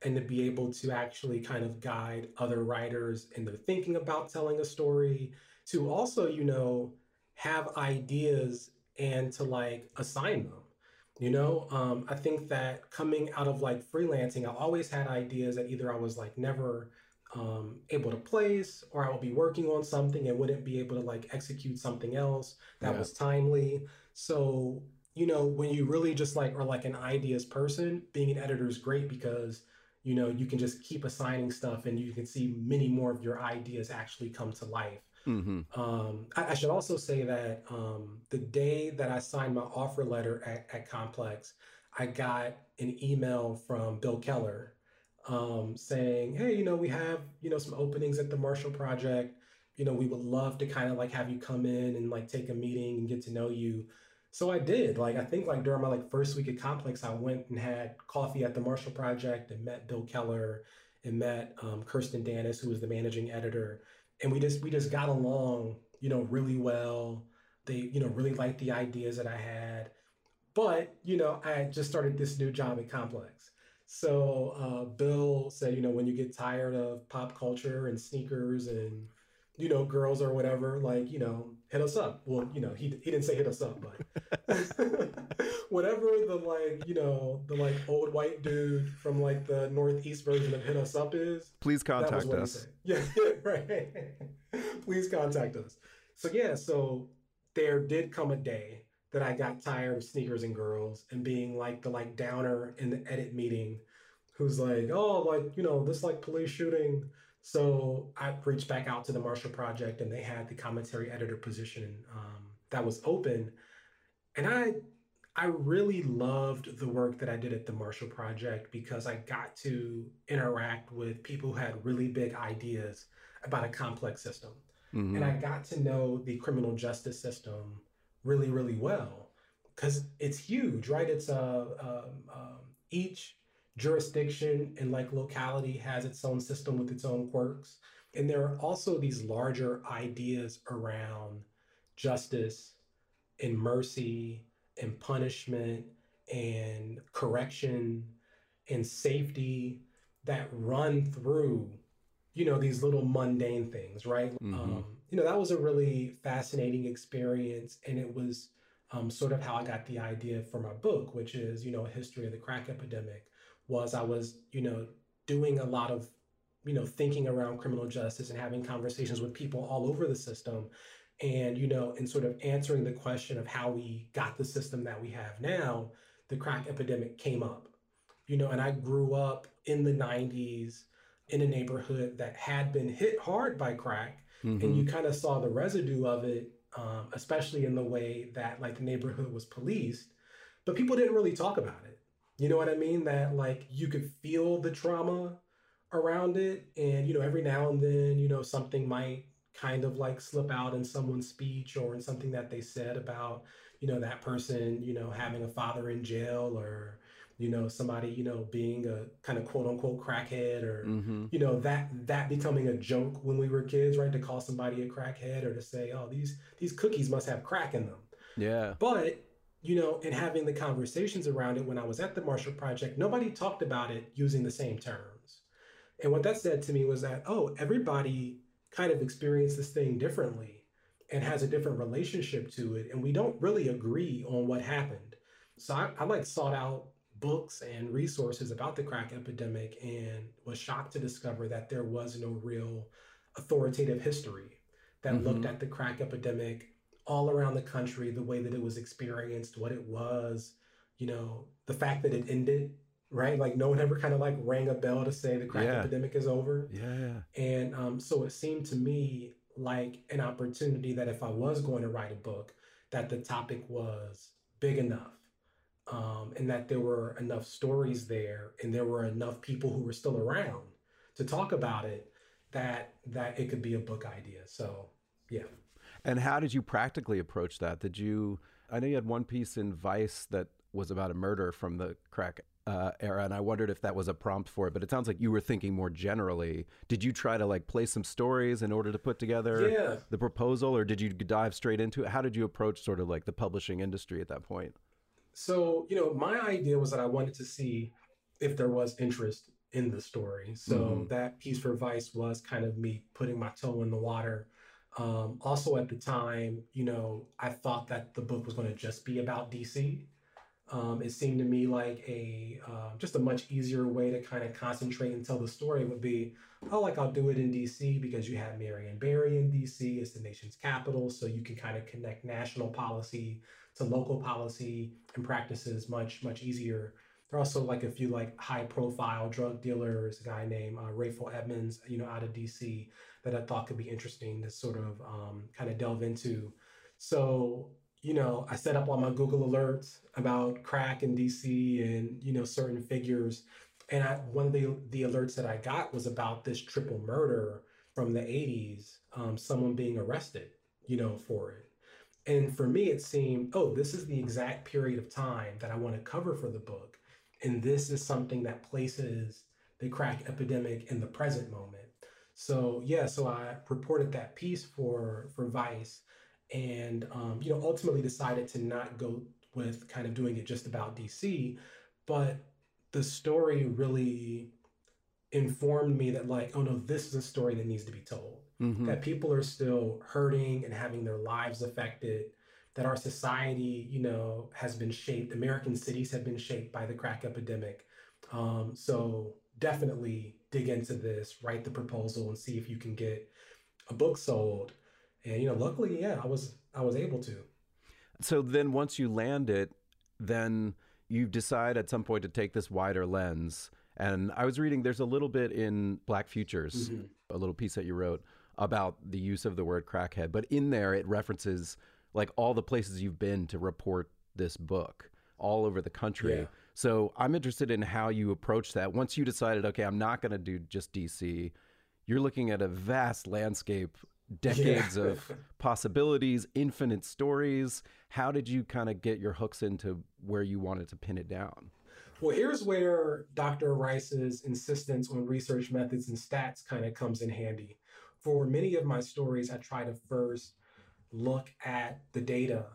[SPEAKER 6] and to be able to actually kind of guide other writers in their thinking about telling a story, to also, you know, have ideas and to like assign them. You know, um, I think that coming out of like freelancing, I always had ideas that either I was like never um, able to place, or I would be working on something and wouldn't be able to like execute something else that
[SPEAKER 3] Yeah.
[SPEAKER 6] was timely. So, you know, when you really just like are like an ideas person, being an editor is great because, you know, you can just keep assigning stuff and you can see many more of your ideas actually come to life.
[SPEAKER 3] Mm-hmm.
[SPEAKER 6] Um, I, I should also say that um, the day that I signed my offer letter at, at Complex, I got an email from Bill Keller um, saying, hey, you know, we have, you know, some openings at the Marshall Project. You know, we would love to kind of like have you come in and like take a meeting and get to know you. So I did. Like, I think like during my like first week at Complex, I went and had coffee at the Marshall Project and met Bill Keller and met um, Kirsten Danis, who was the managing editor. And we just we just got along, you know, really well. They, you know, really liked the ideas that I had. But, you know, I had just started this new job at Complex. So uh, Bill said, you know, when you get tired of pop culture and sneakers and, you know, girls or whatever, like, you know, hit us up. Well, you know, he he didn't say hit us up, but whatever the like, you know, the like old white dude from like the Northeast version of hit us up is.
[SPEAKER 3] Please
[SPEAKER 6] That was
[SPEAKER 3] contact
[SPEAKER 6] what he
[SPEAKER 3] us.
[SPEAKER 6] said. Yeah, yeah, right. Please contact us. So yeah, so there did come a day that I got tired of sneakers and girls and being like the like downer in the edit meeting who's like, oh, like, you know, this like police shooting. So I reached back out to the Marshall Project and they had the commentary editor position um, that was open. And I I really loved the work that I did at the Marshall Project because I got to interact with people who had really big ideas about a complex system.
[SPEAKER 3] Mhm.
[SPEAKER 6] And I got to know the criminal justice system really, really well because it's huge, right? It's uh, um, um, each jurisdiction and like locality has its own system with its own quirks. And there are also these larger ideas around justice and mercy and punishment and correction and safety that run through, you know, these little mundane things, right?
[SPEAKER 3] Mhm.
[SPEAKER 6] Um, you know, that was a really fascinating experience. And it was um, sort of how I got the idea for my book, which is, you know, a history of the crack epidemic, was I was, you know, doing a lot of, you know, thinking around criminal justice and having conversations with people all over the system. And, you know, and sort of answering the question of how we got the system that we have now, the crack epidemic came up, you know, and I grew up in the nineties in a neighborhood that had been hit hard by crack.
[SPEAKER 3] Mhm.
[SPEAKER 6] And you kind of saw the residue of it, um, especially in the way that like the neighborhood was policed, but people didn't really talk about it. You know what I mean? That like you could feel the trauma around it. And, you know, every now and then, you know, something might kind of like slip out in someone's speech or in something that they said about, you know, that person, you know, having a father in jail or, you know, somebody, you know, being a kind of quote unquote crackhead or,
[SPEAKER 3] Mhm.
[SPEAKER 6] you know, that that becoming a joke when we were kids, right? To call somebody a crackhead or to say, oh, these these cookies must have crack in them.
[SPEAKER 3] Yeah.
[SPEAKER 6] But, you know, in having the conversations around it when I was at the Marshall Project, nobody talked about it using the same terms. And what that said to me was that, oh, everybody kind of experienced this thing differently and has a different relationship to it. And we don't really agree on what happened. So I, I like sought out books and resources about the crack epidemic and was shocked to discover that there was no real authoritative history that
[SPEAKER 3] Mhm.
[SPEAKER 6] looked at the crack epidemic all around the country, the way that it was experienced, what it was, you know, the fact that it ended, right? Like no one ever kind of like rang a bell to say the crack
[SPEAKER 3] Yeah.
[SPEAKER 6] epidemic is over.
[SPEAKER 3] Yeah. Yeah.
[SPEAKER 6] And um, so it seemed to me like an opportunity that if I was going to write a book, that the topic was big enough, um, and that there were enough stories there and there were enough people who were still around to talk about it, that that it could be a book idea. So yeah.
[SPEAKER 3] And how did you practically approach that? Did you, I know you had one piece in Vice that was about a murder from the crack uh, era, and I wondered if that was a prompt for it, but it sounds like you were thinking more generally. Did you try to like play some stories in order to put together
[SPEAKER 6] Yeah.
[SPEAKER 3] the proposal, or did you dive straight into it? How did you approach sort of like the publishing industry at that point?
[SPEAKER 6] So, you know, my idea was that I wanted to see if there was interest in the story. So
[SPEAKER 3] Mhm.
[SPEAKER 6] that piece for Vice was kind of me putting my toe in the water. Um, also at the time, you know, I thought that the book was going to just be about D C. Um, it seemed to me like a uh, just a much easier way to kind of concentrate and tell the story would be, oh, like I'll do it in D C because you have Marion Barry in D C. It's the nation's capital, so you can kind of connect national policy to local policy and practices much much easier. There are also like a few like high profile drug dealers, a guy named uh, Rayful Edmonds, you know, out of D C that I thought could be interesting to sort of um, kind of delve into. So you know, I set up all my Google alerts about crack in D C and, you know, certain figures. And I, one of the, the alerts that I got was about this triple murder from the eighties, um, someone being arrested, you know, for it. And for me, it seemed, oh, this is the exact period of time that I want to cover for the book. And this is something that places the crack epidemic in the present moment. So, yeah, so I reported that piece for, for Vice. And, um, you know, ultimately decided to not go with kind of doing it just about D C, but the story really informed me that like, oh no, this is a story that needs to be told,
[SPEAKER 3] Mhm.
[SPEAKER 6] that people are still hurting and having their lives affected, that our society, you know, has been shaped, American cities have been shaped by the crack epidemic. Um, so definitely dig into this, write the proposal and see if you can get a book sold. And, you know, luckily, yeah, I was I was able to.
[SPEAKER 3] So then once you land it, then you decide at some point to take this wider lens. And I was reading, there's a little bit in Black Futures,
[SPEAKER 6] Mhm.
[SPEAKER 3] a little piece that you wrote about the use of the word crackhead. But in there, it references like all the places you've been to report this book all over the country.
[SPEAKER 6] Yeah.
[SPEAKER 3] So I'm interested in how you approach that. Once you decided, okay, I'm not going to do just D C, you're looking at a vast landscape, decades
[SPEAKER 6] Yeah.
[SPEAKER 3] of possibilities, infinite stories. How did you kind of get your hooks into where you wanted to pin it down?
[SPEAKER 6] Well, here's where Doctor Rice's insistence on research methods and stats kind of comes in handy. For many of my stories, I try to first look at the data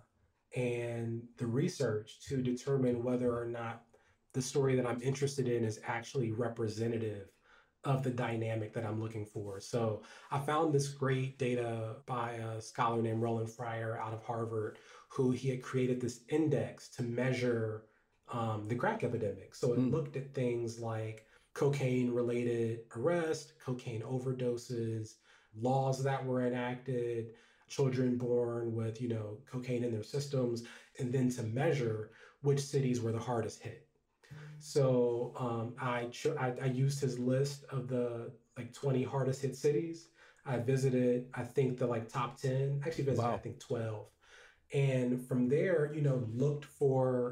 [SPEAKER 6] and the research to determine whether or not the story that I'm interested in is actually representative of the dynamic that I'm looking for. So I found this great data by a scholar named Roland Fryer out of Harvard, who he had created this index to measure um, the crack epidemic. So it
[SPEAKER 3] Mm.
[SPEAKER 6] looked at things like cocaine-related arrests, cocaine overdoses, laws that were enacted, children born with, you know, cocaine in their systems, and then to measure which cities were the hardest hit. So um, I, cho- I I used his list of the like twenty hardest hit cities. I visited, I think the like top ten, actually visited,
[SPEAKER 3] Wow.
[SPEAKER 6] I think twelve. And from there, you know, looked for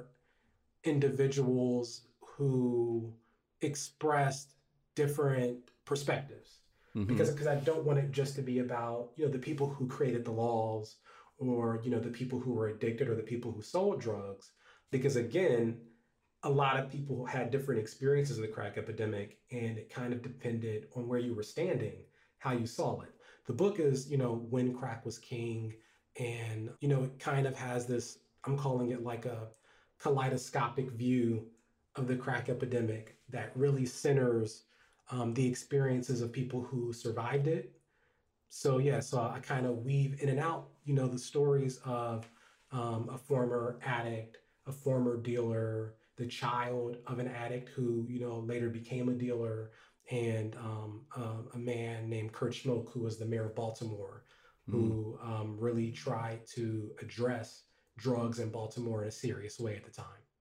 [SPEAKER 6] individuals who expressed different perspectives.
[SPEAKER 3] Mhm.
[SPEAKER 6] Because because I don't want it just to be about, you know, the people who created the laws or, you know, the people who were addicted or the people who sold drugs. Because again, a lot of people had different experiences of the crack epidemic, and it kind of depended on where you were standing, how you saw it. The book is, you know, When Crack Was King, and, you know, it kind of has this, I'm calling it like a kaleidoscopic view of the crack epidemic that really centers um, the experiences of people who survived it. So, yeah, so I kind of weave in and out, you know, the stories of um, a former addict, a former dealer, the child of an addict who, you know, later became a dealer, and um, uh, a man named Kurt Schmoke, who was the mayor of Baltimore, who um, really tried to address drugs in Baltimore in a serious way at the time.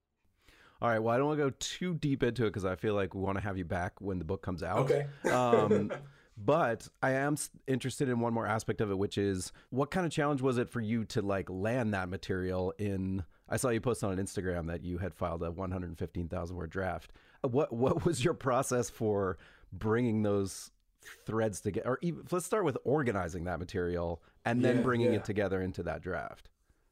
[SPEAKER 3] All right. Well, I don't want to go too deep into it because I feel like we want to have you back when the book comes out.
[SPEAKER 6] Okay.
[SPEAKER 3] um, but I am s- interested in one more aspect of it, which is what kind of challenge was it for you to like land that material in? I saw you post on Instagram that you had filed a one hundred fifteen thousand word draft. What what was your process for bringing those threads together? Or even, let's start with organizing that material and then
[SPEAKER 6] Yeah,
[SPEAKER 3] bringing
[SPEAKER 6] yeah.
[SPEAKER 3] it together into that draft.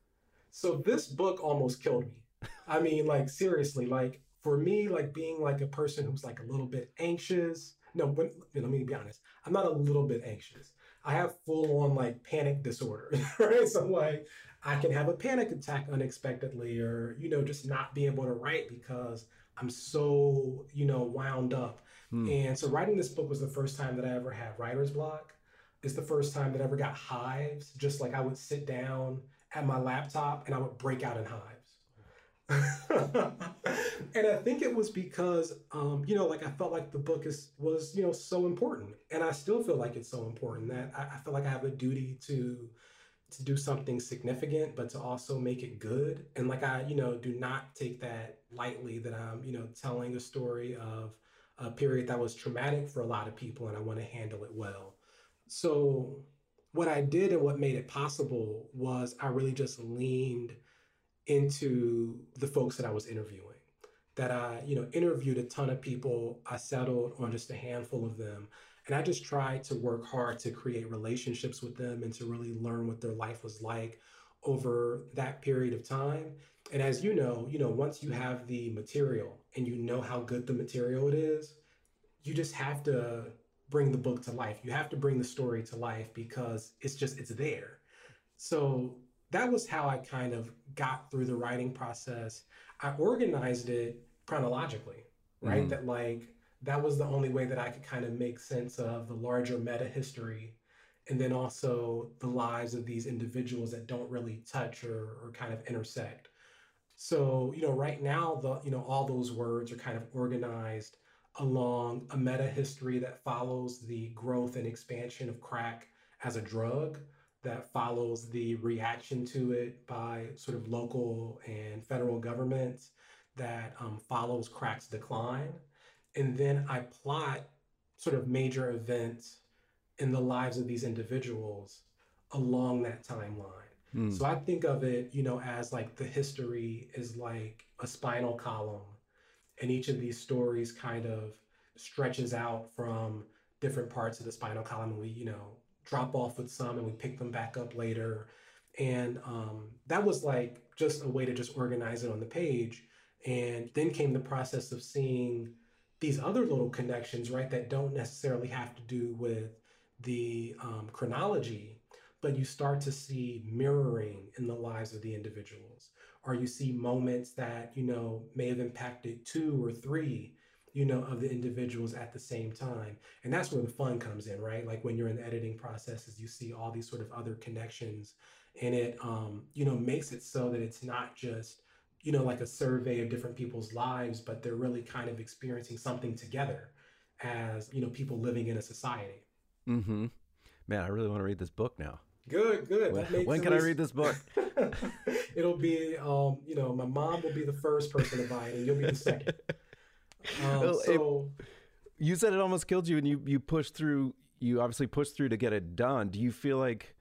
[SPEAKER 6] So this book almost killed me. I mean, like, seriously, like, for me, like, being like a person who's like a little bit anxious. No, but, you know, let me be honest. I'm not a little bit anxious. I have full on like panic disorder, right? So like, I can have a panic attack unexpectedly, or, you know, just not be able to write because I'm so, you know, wound up. Hmm. And so writing this book was the first time that I ever had writer's block. It's the first time that I ever got hives, just like I would sit down at my laptop and I would break out in hives. And I think it was because, um, you know, like I felt like the book is was, you know, so important. And I still feel like it's so important that I, I feel like I have a duty to to do something significant, but to also make it good. And like I, you know, do not take that lightly that I'm, you know, telling a story of a period that was traumatic for a lot of people and I want to handle it well. So what I did and what made it possible was I really just leaned into the folks that I was interviewing. That I, you know, interviewed a ton of people. I settled on just a handful of them. And I just tried to work hard to create relationships with them and to really learn what their life was like over that period of time. And as you know, you know, once you have the material and you know how good the material it is, you just have to bring the book to life. You have to bring the story to life because it's just, it's there. So that was how I kind of got through the writing process. I organized it chronologically, right? Mm-hmm. That like, that was the only way that I could kind of make sense of the larger meta history and then also the lives of these individuals that don't really touch or, or kind of intersect. So, you know, right now, the, you know, all those words are kind of organized along a meta history that follows the growth and expansion of crack as a drug, that follows the reaction to it by sort of local and federal governments, that um, follows crack's decline. And then I plot sort of major events in the lives of these individuals along that timeline. Mm. So I think of it, you know, as like the history is like a spinal column. And each of these stories kind of stretches out from different parts of the spinal column. And we, you know, drop off with some and we pick them back up later. And um, that was like just a way to just organize it on the page. And then came the process of seeing these other little connections, right, that don't necessarily have to do with the um, chronology, but you start to see mirroring in the lives of the individuals, or you see moments that, you know, may have impacted two or three, you know, of the individuals at the same time. And that's where the fun comes in, right? Like when you're in the editing processes, you see all these sort of other connections, and it, um, you know, makes it so that it's not just, you know, like a survey of different people's lives, but they're really kind of experiencing something together as, you know, people living in a society.
[SPEAKER 3] Mm-hmm. Man, I really want to read this book now.
[SPEAKER 6] Good, good.
[SPEAKER 3] When, when can least... I read this book?
[SPEAKER 6] It'll be, um, you know, my mom will be the first person to buy it, and you'll be the second. Um, well, so
[SPEAKER 3] it, you said it almost killed you, and you you pushed through. You obviously pushed through to get it done. Do you feel like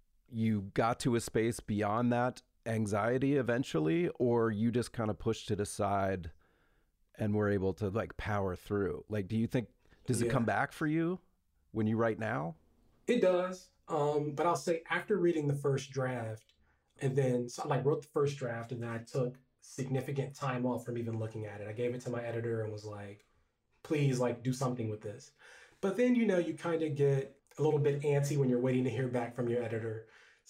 [SPEAKER 3] you got to a space beyond that anxiety eventually, or you just kind of pushed it aside and were able to like power through? Like, do you think, does yeah. it come back for you when you write now?
[SPEAKER 6] It does. Um, but I'll say after reading the first draft and then so I like wrote the first draft and then I took significant time off from even looking at it. I gave it to my editor and was like, please like do something with this. But then, you know, you kind of get a little bit antsy when you're waiting to hear back from your editor.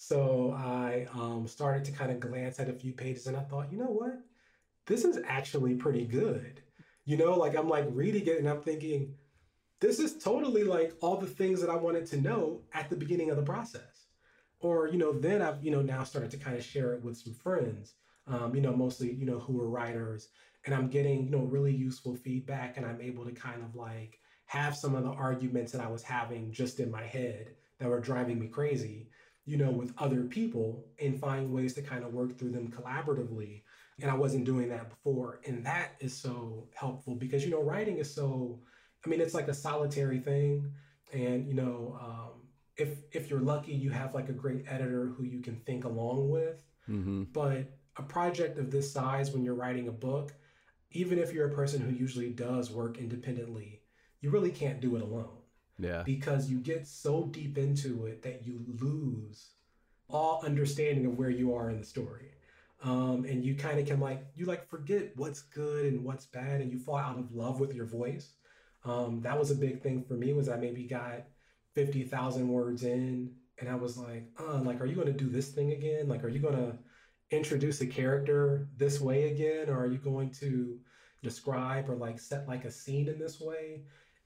[SPEAKER 6] So I um, started to kind of glance at a few pages and I thought, you know what, this is actually pretty good. You know, like I'm like reading it and I'm thinking, this is totally like all the things that I wanted to know at the beginning of the process. Or, you know, then I've, you know, now started to kind of share it with some friends, um, you know, mostly, you know, who are writers. And I'm getting, you know, really useful feedback and I'm able to kind of like have some of the arguments that I was having just in my head that were driving me crazy, you know, with other people and find ways to kind of work through them collaboratively. And I wasn't doing that before. And that is so helpful because, you know, writing is so, I mean, it's like a solitary thing. And, you know, um, if if you're lucky, you have like a great editor who you can think along with. Mm-hmm. But a project of this size, when you're writing a book, even if you're a person who usually does work independently, you really can't do it alone.
[SPEAKER 3] Yeah.
[SPEAKER 6] Because you get so deep into it that you lose all understanding of where you are in the story. Um, and you kind of can like, you like forget what's good and what's bad and you fall out of love with your voice. Um, that was a big thing for me was I maybe got fifty thousand words in and I was like, uh, like, are you going to do this thing again? Like, are you going to introduce a character this way again? Or are you going to describe or like set like a scene in this way?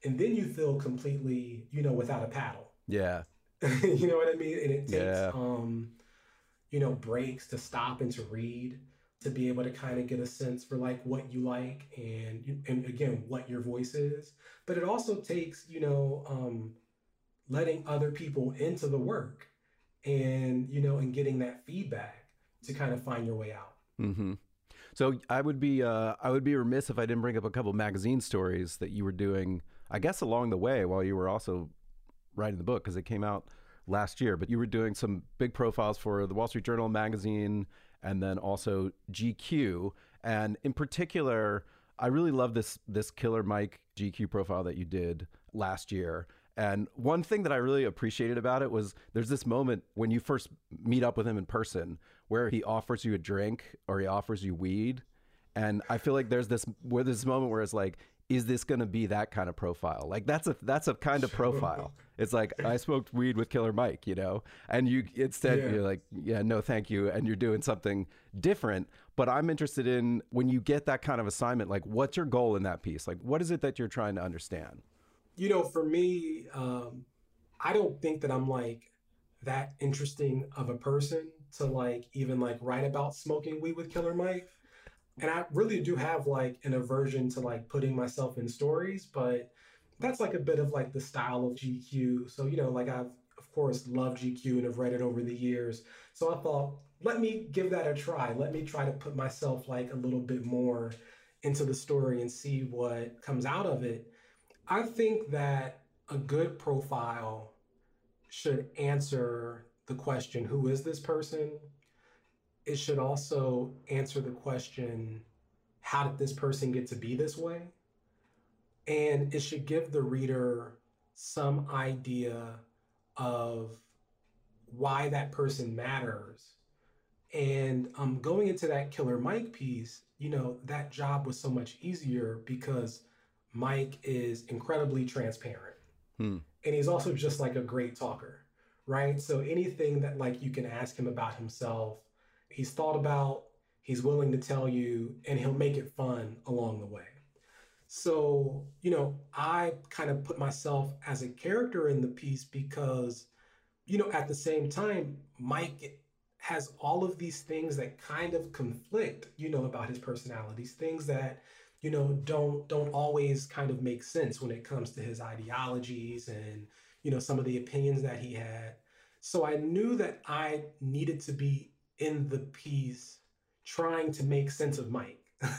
[SPEAKER 6] and then you feel completely, you know, without a paddle.
[SPEAKER 3] Yeah.
[SPEAKER 6] You know what I mean? And it takes,
[SPEAKER 3] Yeah.
[SPEAKER 6] um, you know, breaks to stop and to read, to be able to kind of get a sense for like what you like and, you- and again, what your voice is. But it also takes, you know, um, letting other people into the work and, you know, and getting that feedback to kind of find your way out.
[SPEAKER 3] Mm-hmm. So I would be uh, I would be remiss if I didn't bring up a couple magazine stories that you were doing, I guess, along the way while you were also writing the book, because it came out last year. But you were doing some big profiles for the Wall Street Journal magazine and then also G Q. And in particular, I really love this this Killer Mike G Q profile that you did last year. And one thing that I really appreciated about it was there's this moment when you first meet up with him in person where he offers you a drink or he offers you weed. And I feel like there's this where this moment where it's like, is this going to be that kind of profile? Like that's a that's a kind of profile. It's like, I smoked weed with Killer Mike, you know, and you instead
[SPEAKER 6] Yeah.
[SPEAKER 3] you're like, yeah, no, thank you. And you're doing something different. But I'm interested in when you get that kind of assignment, like what's your goal in that piece? Like, what is it that you're trying to understand?
[SPEAKER 6] You know, for me, um, I don't think that I'm like that interesting of a person to like even like write about smoking weed with Killer Mike. And I really do have like an aversion to like putting myself in stories, but that's like a bit of like the style of G Q. So, you know, like I've of course loved G Q and have read it over the years. So I thought, let me give that a try. Let me try to put myself like a little bit more into the story and see what comes out of it. I think that a good profile should answer the question, who is this person? It should also answer the question, how did this person get to be this way? And it should give the reader some idea of why that person matters. And um, going into that Killer Mike piece, you know, that job was so much easier because Mike is incredibly transparent.
[SPEAKER 3] Hmm.
[SPEAKER 6] And he's also just like a great talker, right? So anything that like you can ask him about himself, he's thought about, he's willing to tell you, and he'll make it fun along the way. So, you know, I kind of put myself as a character in the piece because, you know, at the same time, Mike has all of these things that kind of conflict, you know, about his personalities, things that, you know, don't don't always kind of make sense when it comes to his ideologies and, you know, some of the opinions that he had. So I knew that I needed to be in the piece trying to make sense of Mike.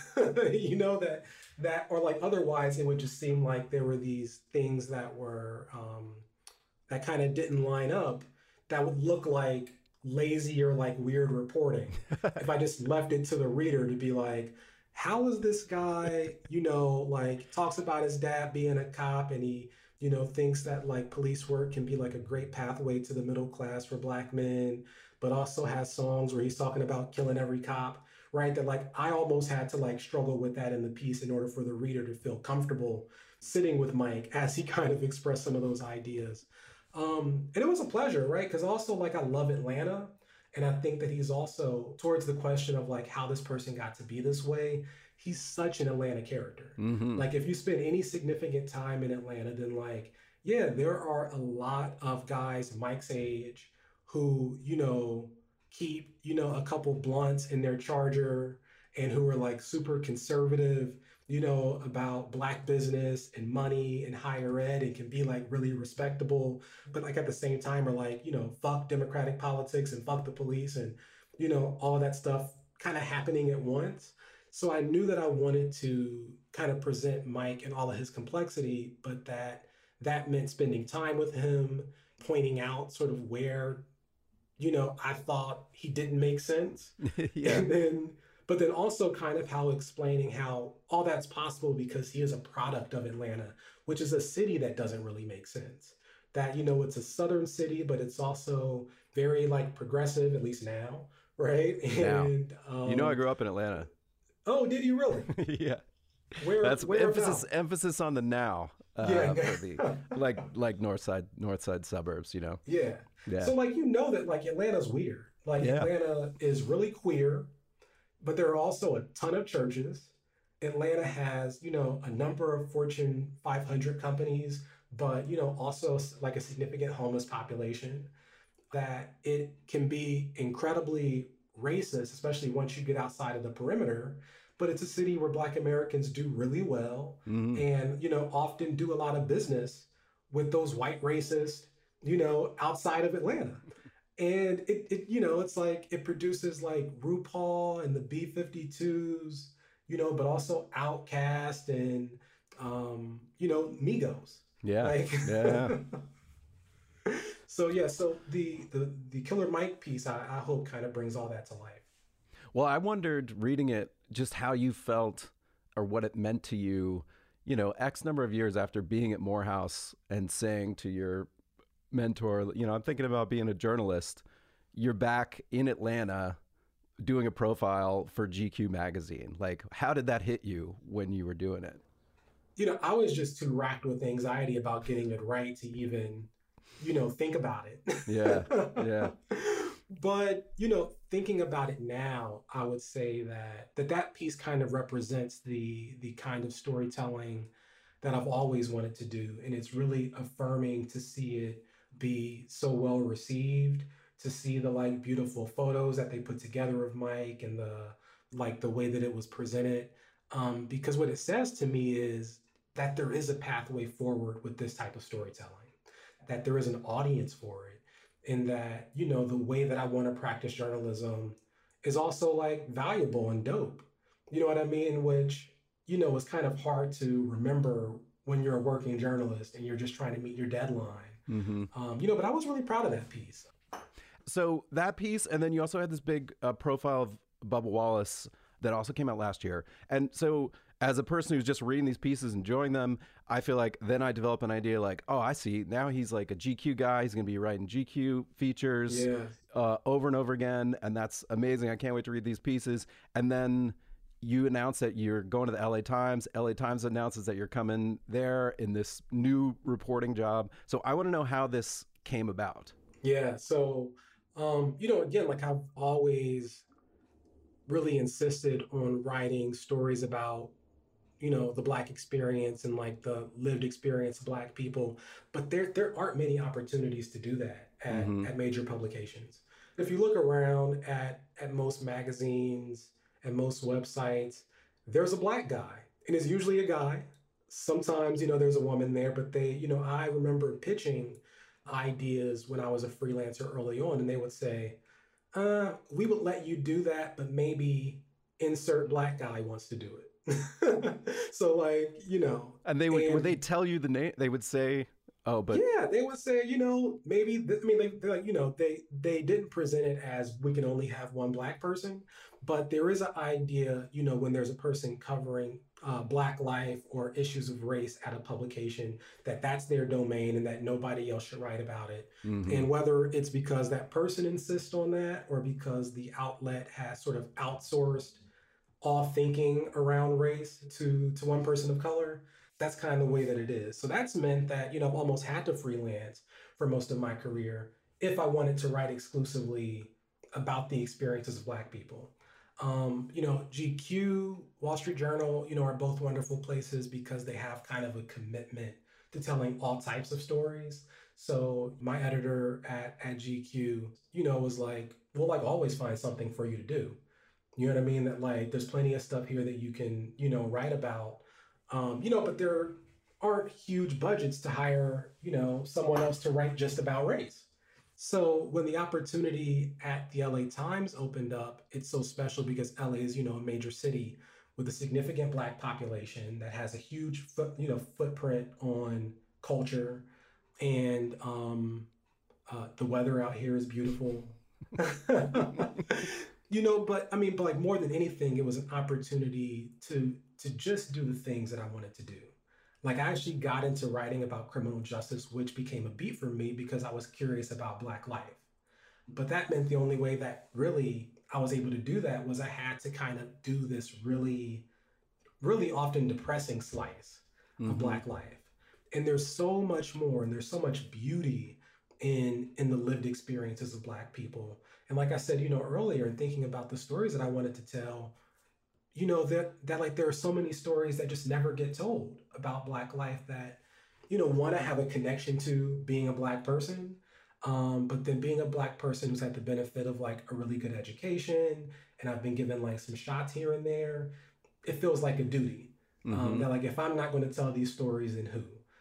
[SPEAKER 6] You know, that that or like otherwise it would just seem like there were these things that were um that kind of didn't line up, that would look like lazy or like weird reporting if I just left it to the reader to be like, how is this guy, you know, like talks about his dad being a cop and he, you know, thinks that like police work can be like a great pathway to the middle class for Black men, but also has songs where he's talking about killing every cop, right? That like I almost had to like struggle with that in the piece in order for the reader to feel comfortable sitting with Mike as he kind of expressed some of those ideas. Um, and it was a pleasure, right? Because also like I love Atlanta. And I think that he's also towards the question of like how this person got to be this way. He's such an Atlanta character.
[SPEAKER 3] Mm-hmm.
[SPEAKER 6] Like if you spend any significant time in Atlanta, then like, yeah, there are a lot of guys Mike's age who, you know, keep, you know, a couple blunts in their Charger and who are like super conservative, you know, about Black business and money and higher ed and can be like really respectable, but like at the same time are like, you know, fuck Democratic politics and fuck the police and, you know, all that stuff kind of happening at once. So I knew that I wanted to kind of present Mike and all of his complexity, but that that meant spending time with him, pointing out sort of where, you know, I thought he didn't make sense.
[SPEAKER 3] Yeah.
[SPEAKER 6] And then but then also kind of how explaining how all that's possible because he is a product of Atlanta, which is a city that doesn't really make sense. That, you know, it's a southern city, but it's also very like progressive, at least now, right?
[SPEAKER 3] Now.
[SPEAKER 6] And um,
[SPEAKER 3] You know, I grew up in Atlanta.
[SPEAKER 6] Oh, did you really?
[SPEAKER 3] Yeah.
[SPEAKER 6] Where?
[SPEAKER 3] That's
[SPEAKER 6] where
[SPEAKER 3] emphasis
[SPEAKER 6] about?
[SPEAKER 3] emphasis on the now. Uh,
[SPEAKER 6] Yeah.
[SPEAKER 3] for the, like like north side north side suburbs, you know.
[SPEAKER 6] Yeah.
[SPEAKER 3] Yeah.
[SPEAKER 6] So like you know that like Atlanta's weird. Like
[SPEAKER 3] Yeah.
[SPEAKER 6] Atlanta is really queer, but there are also a ton of churches. Atlanta has, you know, a number of Fortune five hundred companies, but, you know, also like a significant homeless population, that it can be incredibly racist, especially once you get outside of the perimeter. But it's a city where Black Americans do really well mm-hmm. and, you know, often do a lot of business with those white racists, you know, outside of Atlanta. And it, it, you know, it's like it produces like RuPaul and the B fifty-twos, you know, but also Outkast and, um, you know, Migos.
[SPEAKER 3] Yeah.
[SPEAKER 6] Like,
[SPEAKER 3] yeah.
[SPEAKER 6] So, yeah, so the, the, the Killer Mike piece, I, I hope kind of brings all that to life.
[SPEAKER 3] Well, I wondered reading it, just how you felt or what it meant to you, you know, X number of years after being at Morehouse and saying to your mentor, you know, I'm thinking about being a journalist. You're back in Atlanta doing a profile for G Q magazine. Like, how did that hit you when you were doing it?
[SPEAKER 6] You know, I was just too racked with anxiety about getting it right to even, you know, think about it.
[SPEAKER 3] Yeah, yeah.
[SPEAKER 6] But, you know, thinking about it now, I would say that that, that piece kind of represents the the kind of storytelling that I've always wanted to do. And it's really affirming to see it be so well received, to see the like beautiful photos that they put together of Mike and the like the way that it was presented. Um, because what it says to me is that there is a pathway forward with this type of storytelling, that there is an audience for it, and that, you know, the way that I want to practice journalism is also like valuable and dope. You know what I mean? Which, you know, is kind of hard to remember when you're a working journalist and you're just trying to meet your deadline. Mm-hmm. Um, you know, but I was really proud of that piece.
[SPEAKER 3] So that piece, and then you also had this big uh, profile of Bubba Wallace that also came out last year. And so as a person who's just reading these pieces, enjoying them, I feel like then I develop an idea like, oh, I see. Now he's like a G Q guy. He's going to be writing G Q features
[SPEAKER 6] yeah.
[SPEAKER 3] uh, over and over again. And that's amazing. I can't wait to read these pieces. And then you announce that you're going to the L A Times. L A Times announces that you're coming there in this new reporting job. So I want to know how this came about.
[SPEAKER 6] Yeah. So, um, you know, again, like I've always really insisted on writing stories about, you know, the Black experience and like the lived experience of Black people. But there there aren't many opportunities to do that at, mm-hmm. at major publications. If you look around at, at most magazines and most websites, there's a Black guy, and it's usually a guy. Sometimes, you know, there's a woman there, but they, you know, I remember pitching ideas when I was a freelancer early on, and they would say, uh, we would let you do that, but maybe insert Black guy wants to do it. So like, you know.
[SPEAKER 3] And they would, and, would they tell you the name? They would say, oh, but.
[SPEAKER 6] Yeah, they would say, you know, maybe, th- I mean, they, they're like, you know, they, they didn't present it as we can only have one Black person, but there is an idea, you know, when there's a person covering uh, Black life or issues of race at a publication, that that's their domain and that nobody else should write about it. Mm-hmm. And whether it's because that person insists on that or because the outlet has sort of outsourced all thinking around race to, to one person of color, that's kind of the way that it is. So that's meant that, you know, I've almost had to freelance for most of my career if I wanted to write exclusively about the experiences of Black people. Um, you know, G Q, Wall Street Journal, you know, are both wonderful places because they have kind of a commitment to telling all types of stories. So my editor at, at G Q, you know, was like, we'll like always find something for you to do. You know what I mean? That like, there's plenty of stuff here that you can, you know, write about, um, you know, but there aren't huge budgets to hire, you know, someone else to write just about race. So when the opportunity at the L A Times opened up, it's so special because L A is, you know, a major city with a significant Black population that has a huge, foot, you know, footprint on culture, and um, uh, the weather out here is beautiful. You know, but I mean, but like more than anything, it was an opportunity to to just do the things that I wanted to do. Like I actually got into writing about criminal justice, which became a beat for me because I was curious about Black life. But that meant the only way that really I was able to do that was I had to kind of do this really, really often depressing slice mm-hmm. of Black life. And there's so much more, and there's so much beauty in in the lived experiences of Black people. And like I said, you know, earlier, in thinking about the stories that I wanted to tell, you know, that, that like there are so many stories that just never get told about Black life that, you know, one, I have a connection to being a Black person, um, but then being a Black person who's had the benefit of like a really good education, and I've been given like some shots here and there, it feels like a duty. Mm-hmm. Um, that like, if I'm not going to tell these stories, then who?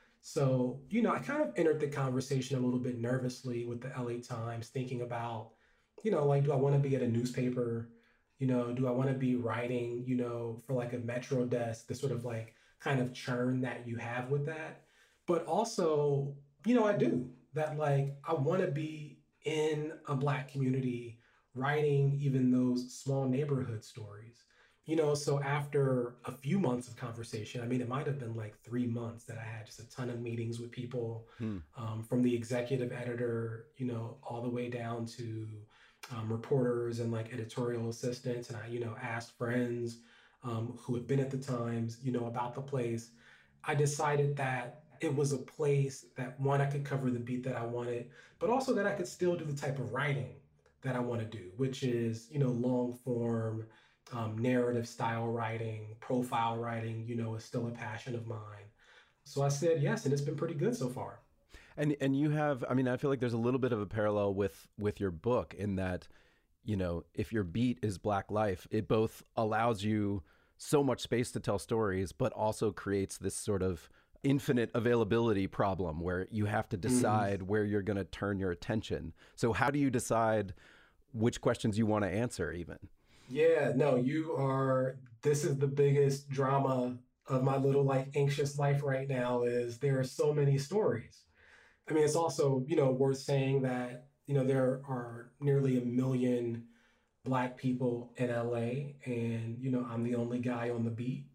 [SPEAKER 6] So, you know, I kind of entered the conversation a little bit nervously with the L A Times, thinking about, you know, like, do I want to be at a newspaper? You know, do I want to be writing, you know, for like a Metro desk, the sort of like kind of churn that you have with that? But also, you know, I do that, like, I want to be in a Black community writing even those small neighborhood stories. You know, so after a few months of conversation, I mean, it might have been like three months that I had just a ton of meetings with people, hmm. um, from the executive editor, you know, all the way down to um, reporters and like editorial assistants. And I, you know, asked friends um, who had been at the Times, you know, about the place. I decided that it was a place that, one, I could cover the beat that I wanted, but also that I could still do the type of writing that I want to do, which is, you know, long form, Um, narrative style writing, profile writing, you know, is still a passion of mine. So I said yes, and it's been pretty good so far.
[SPEAKER 3] And and you have, I mean, I feel like there's a little bit of a parallel with with your book in that, you know, if your beat is Black life, it both allows you so much space to tell stories, but also creates this sort of infinite availability problem where you have to decide mm. where you're going to turn your attention. So how do you decide which questions you want to answer even?
[SPEAKER 6] Yeah, no, you are, this is the biggest drama of my little like anxious life right now, is there are so many stories. I mean, it's also, you know, worth saying that, you know, there are nearly a million Black people in L A, and, you know, I'm the only guy on the beat.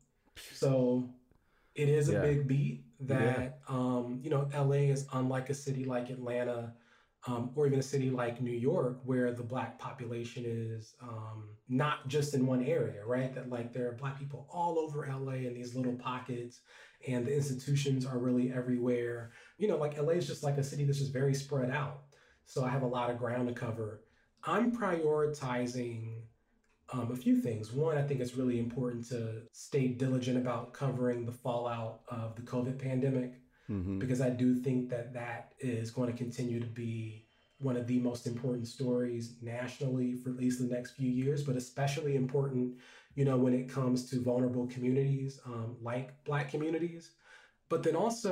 [SPEAKER 6] So it is a yeah. big beat that, yeah. um, you know, L A is unlike a city like Atlanta, Um, or even a city like New York, where the Black population is um, not just in one area, right? That like there are Black people all over L A in these little pockets, and the institutions are really everywhere. You know, like L A is just like a city that's just very spread out. So I have a lot of ground to cover. I'm prioritizing um, a few things. One, I think it's really important to stay diligent about covering the fallout of the COVID pandemic. Mm-hmm. Because I do think that that is going to continue to be one of the most important stories nationally for at least the next few years, but especially important, you know, when it comes to vulnerable communities um, like Black communities. But then also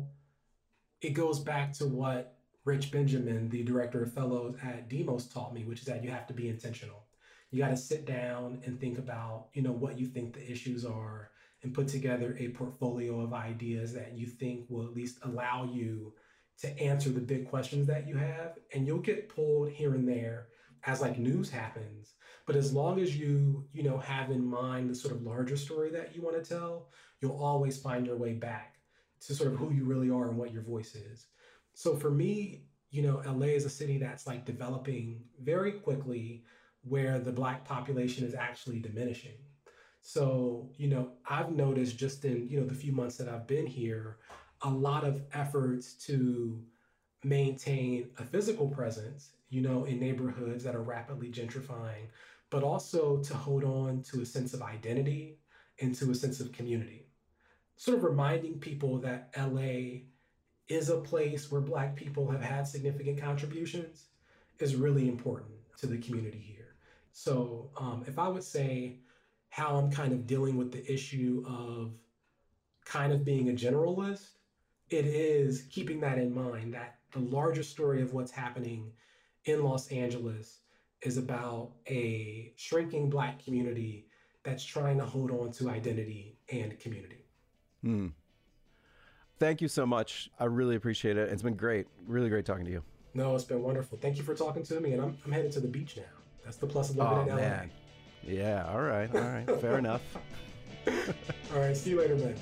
[SPEAKER 6] it goes back to what Rich Benjamin, the director of fellows at Demos, taught me, which is that you have to be intentional. You got to sit down and think about, you know, what you think the issues are, and put together a portfolio of ideas that you think will at least allow you to answer the big questions that you have. And you'll get pulled here and there as like news happens. But as long as you, you know, have in mind the sort of larger story that you want to tell, you'll always find your way back to sort of who you really are and what your voice is. So for me, you know, L A is a city that's like developing very quickly, where the Black population is actually diminishing. So, you know, I've noticed just in, you know, the few months that I've been here, a lot of efforts to maintain a physical presence, you know, in neighborhoods that are rapidly gentrifying, but also to hold on to a sense of identity and to a sense of community. Sort of reminding people that L A is a place where Black people have had significant contributions is really important to the community here. So um, if I would say, how I'm kind of dealing with the issue of kind of being a generalist, it is keeping that in mind, that the larger story of what's happening in Los Angeles is about a shrinking Black community that's trying to hold on to identity and community.
[SPEAKER 3] Hmm. Thank you so much. I really appreciate it. It's been great. Really great talking to you.
[SPEAKER 6] No, it's been wonderful. Thank you for talking to me. And I'm, I'm headed to the beach now. That's the plus of living
[SPEAKER 3] oh,
[SPEAKER 6] in L A.
[SPEAKER 3] Man. Yeah, all right, all right, fair enough.
[SPEAKER 6] All right, see you later, man.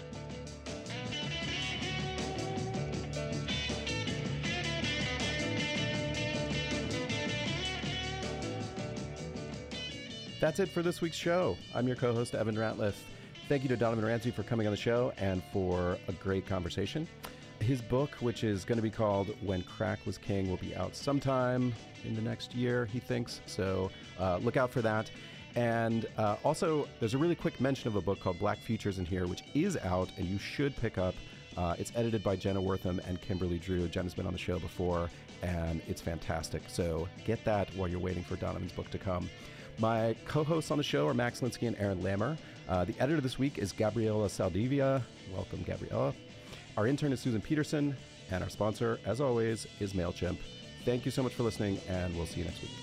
[SPEAKER 3] That's it for this week's show. I'm your co-host, Evan Ratliff. Thank you to Donovan Ramsey for coming on the show and for a great conversation. His book, which is going to be called When Crack Was King, will be out sometime in the next year, he thinks. So uh, look out for that. And uh, also, there's a really quick mention of a book called Black Futures in here, which is out and you should pick up. Uh, it's edited by Jenna Wortham and Kimberly Drew. Jenna's been on the show before, and it's fantastic. So get that while you're waiting for Donovan's book to come. My co-hosts on the show are Max Linsky and Aaron Lammer. Uh, the editor this week is Gabriela Saldivia. Welcome, Gabriela. Our intern is Susan Peterson, and our sponsor, as always, is MailChimp. Thank you so much for listening, and we'll see you next week.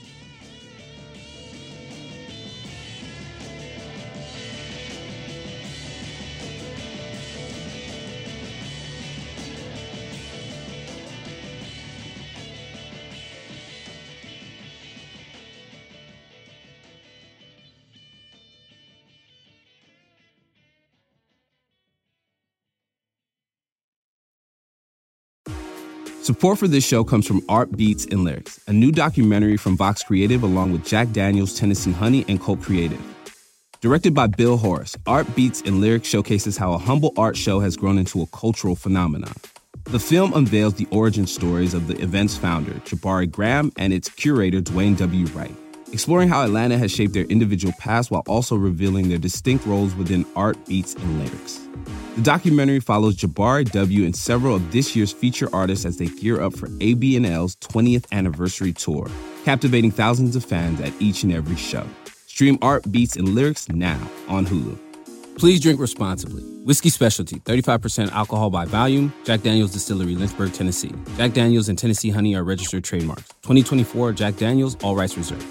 [SPEAKER 2] Support for this show comes from Art Beats and Lyrics, a new documentary from Vox Creative along with Jack Daniels, Tennessee Honey, and Colt Creative. Directed by Bill Horace, Art Beats and Lyrics showcases how a humble art show has grown into a cultural phenomenon. The film unveils the origin stories of the event's founder, Jabari Graham, and its curator, Dwayne W. Wright, exploring how Atlanta has shaped their individual paths while also revealing their distinct roles within Art Beats and Lyrics. The documentary follows Jabari W. and several of this year's feature artists as they gear up for A B and L's twentieth anniversary tour, captivating thousands of fans at each and every show. Stream Art Beats and Lyrics now on Hulu. Please drink responsibly. Whiskey Specialty, thirty-five percent alcohol by volume. Jack Daniels Distillery, Lynchburg, Tennessee. Jack Daniels and Tennessee Honey are registered trademarks. twenty twenty-four Jack Daniels, all rights reserved.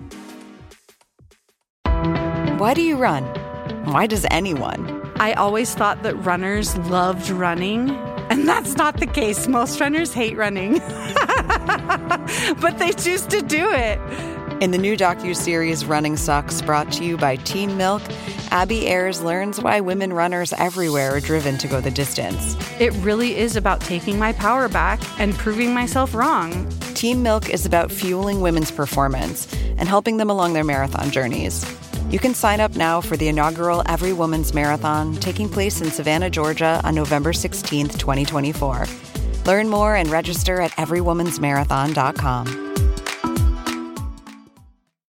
[SPEAKER 8] Why do you run? Why does anyone?
[SPEAKER 9] I always thought that runners loved running, and that's not the case. Most runners hate running, but they choose to do it.
[SPEAKER 8] In the new docuseries Running Sucks, brought to you by Teen Milk, Abby Ayers learns why women runners everywhere are driven to go the distance.
[SPEAKER 9] It really is about taking my power back and proving myself wrong.
[SPEAKER 8] Teen Milk is about fueling women's performance and helping them along their marathon journeys. You can sign up now for the inaugural Every Woman's Marathon taking place in Savannah, Georgia on November sixteenth, twenty twenty-four. Learn more and register at every woman's marathon dot com.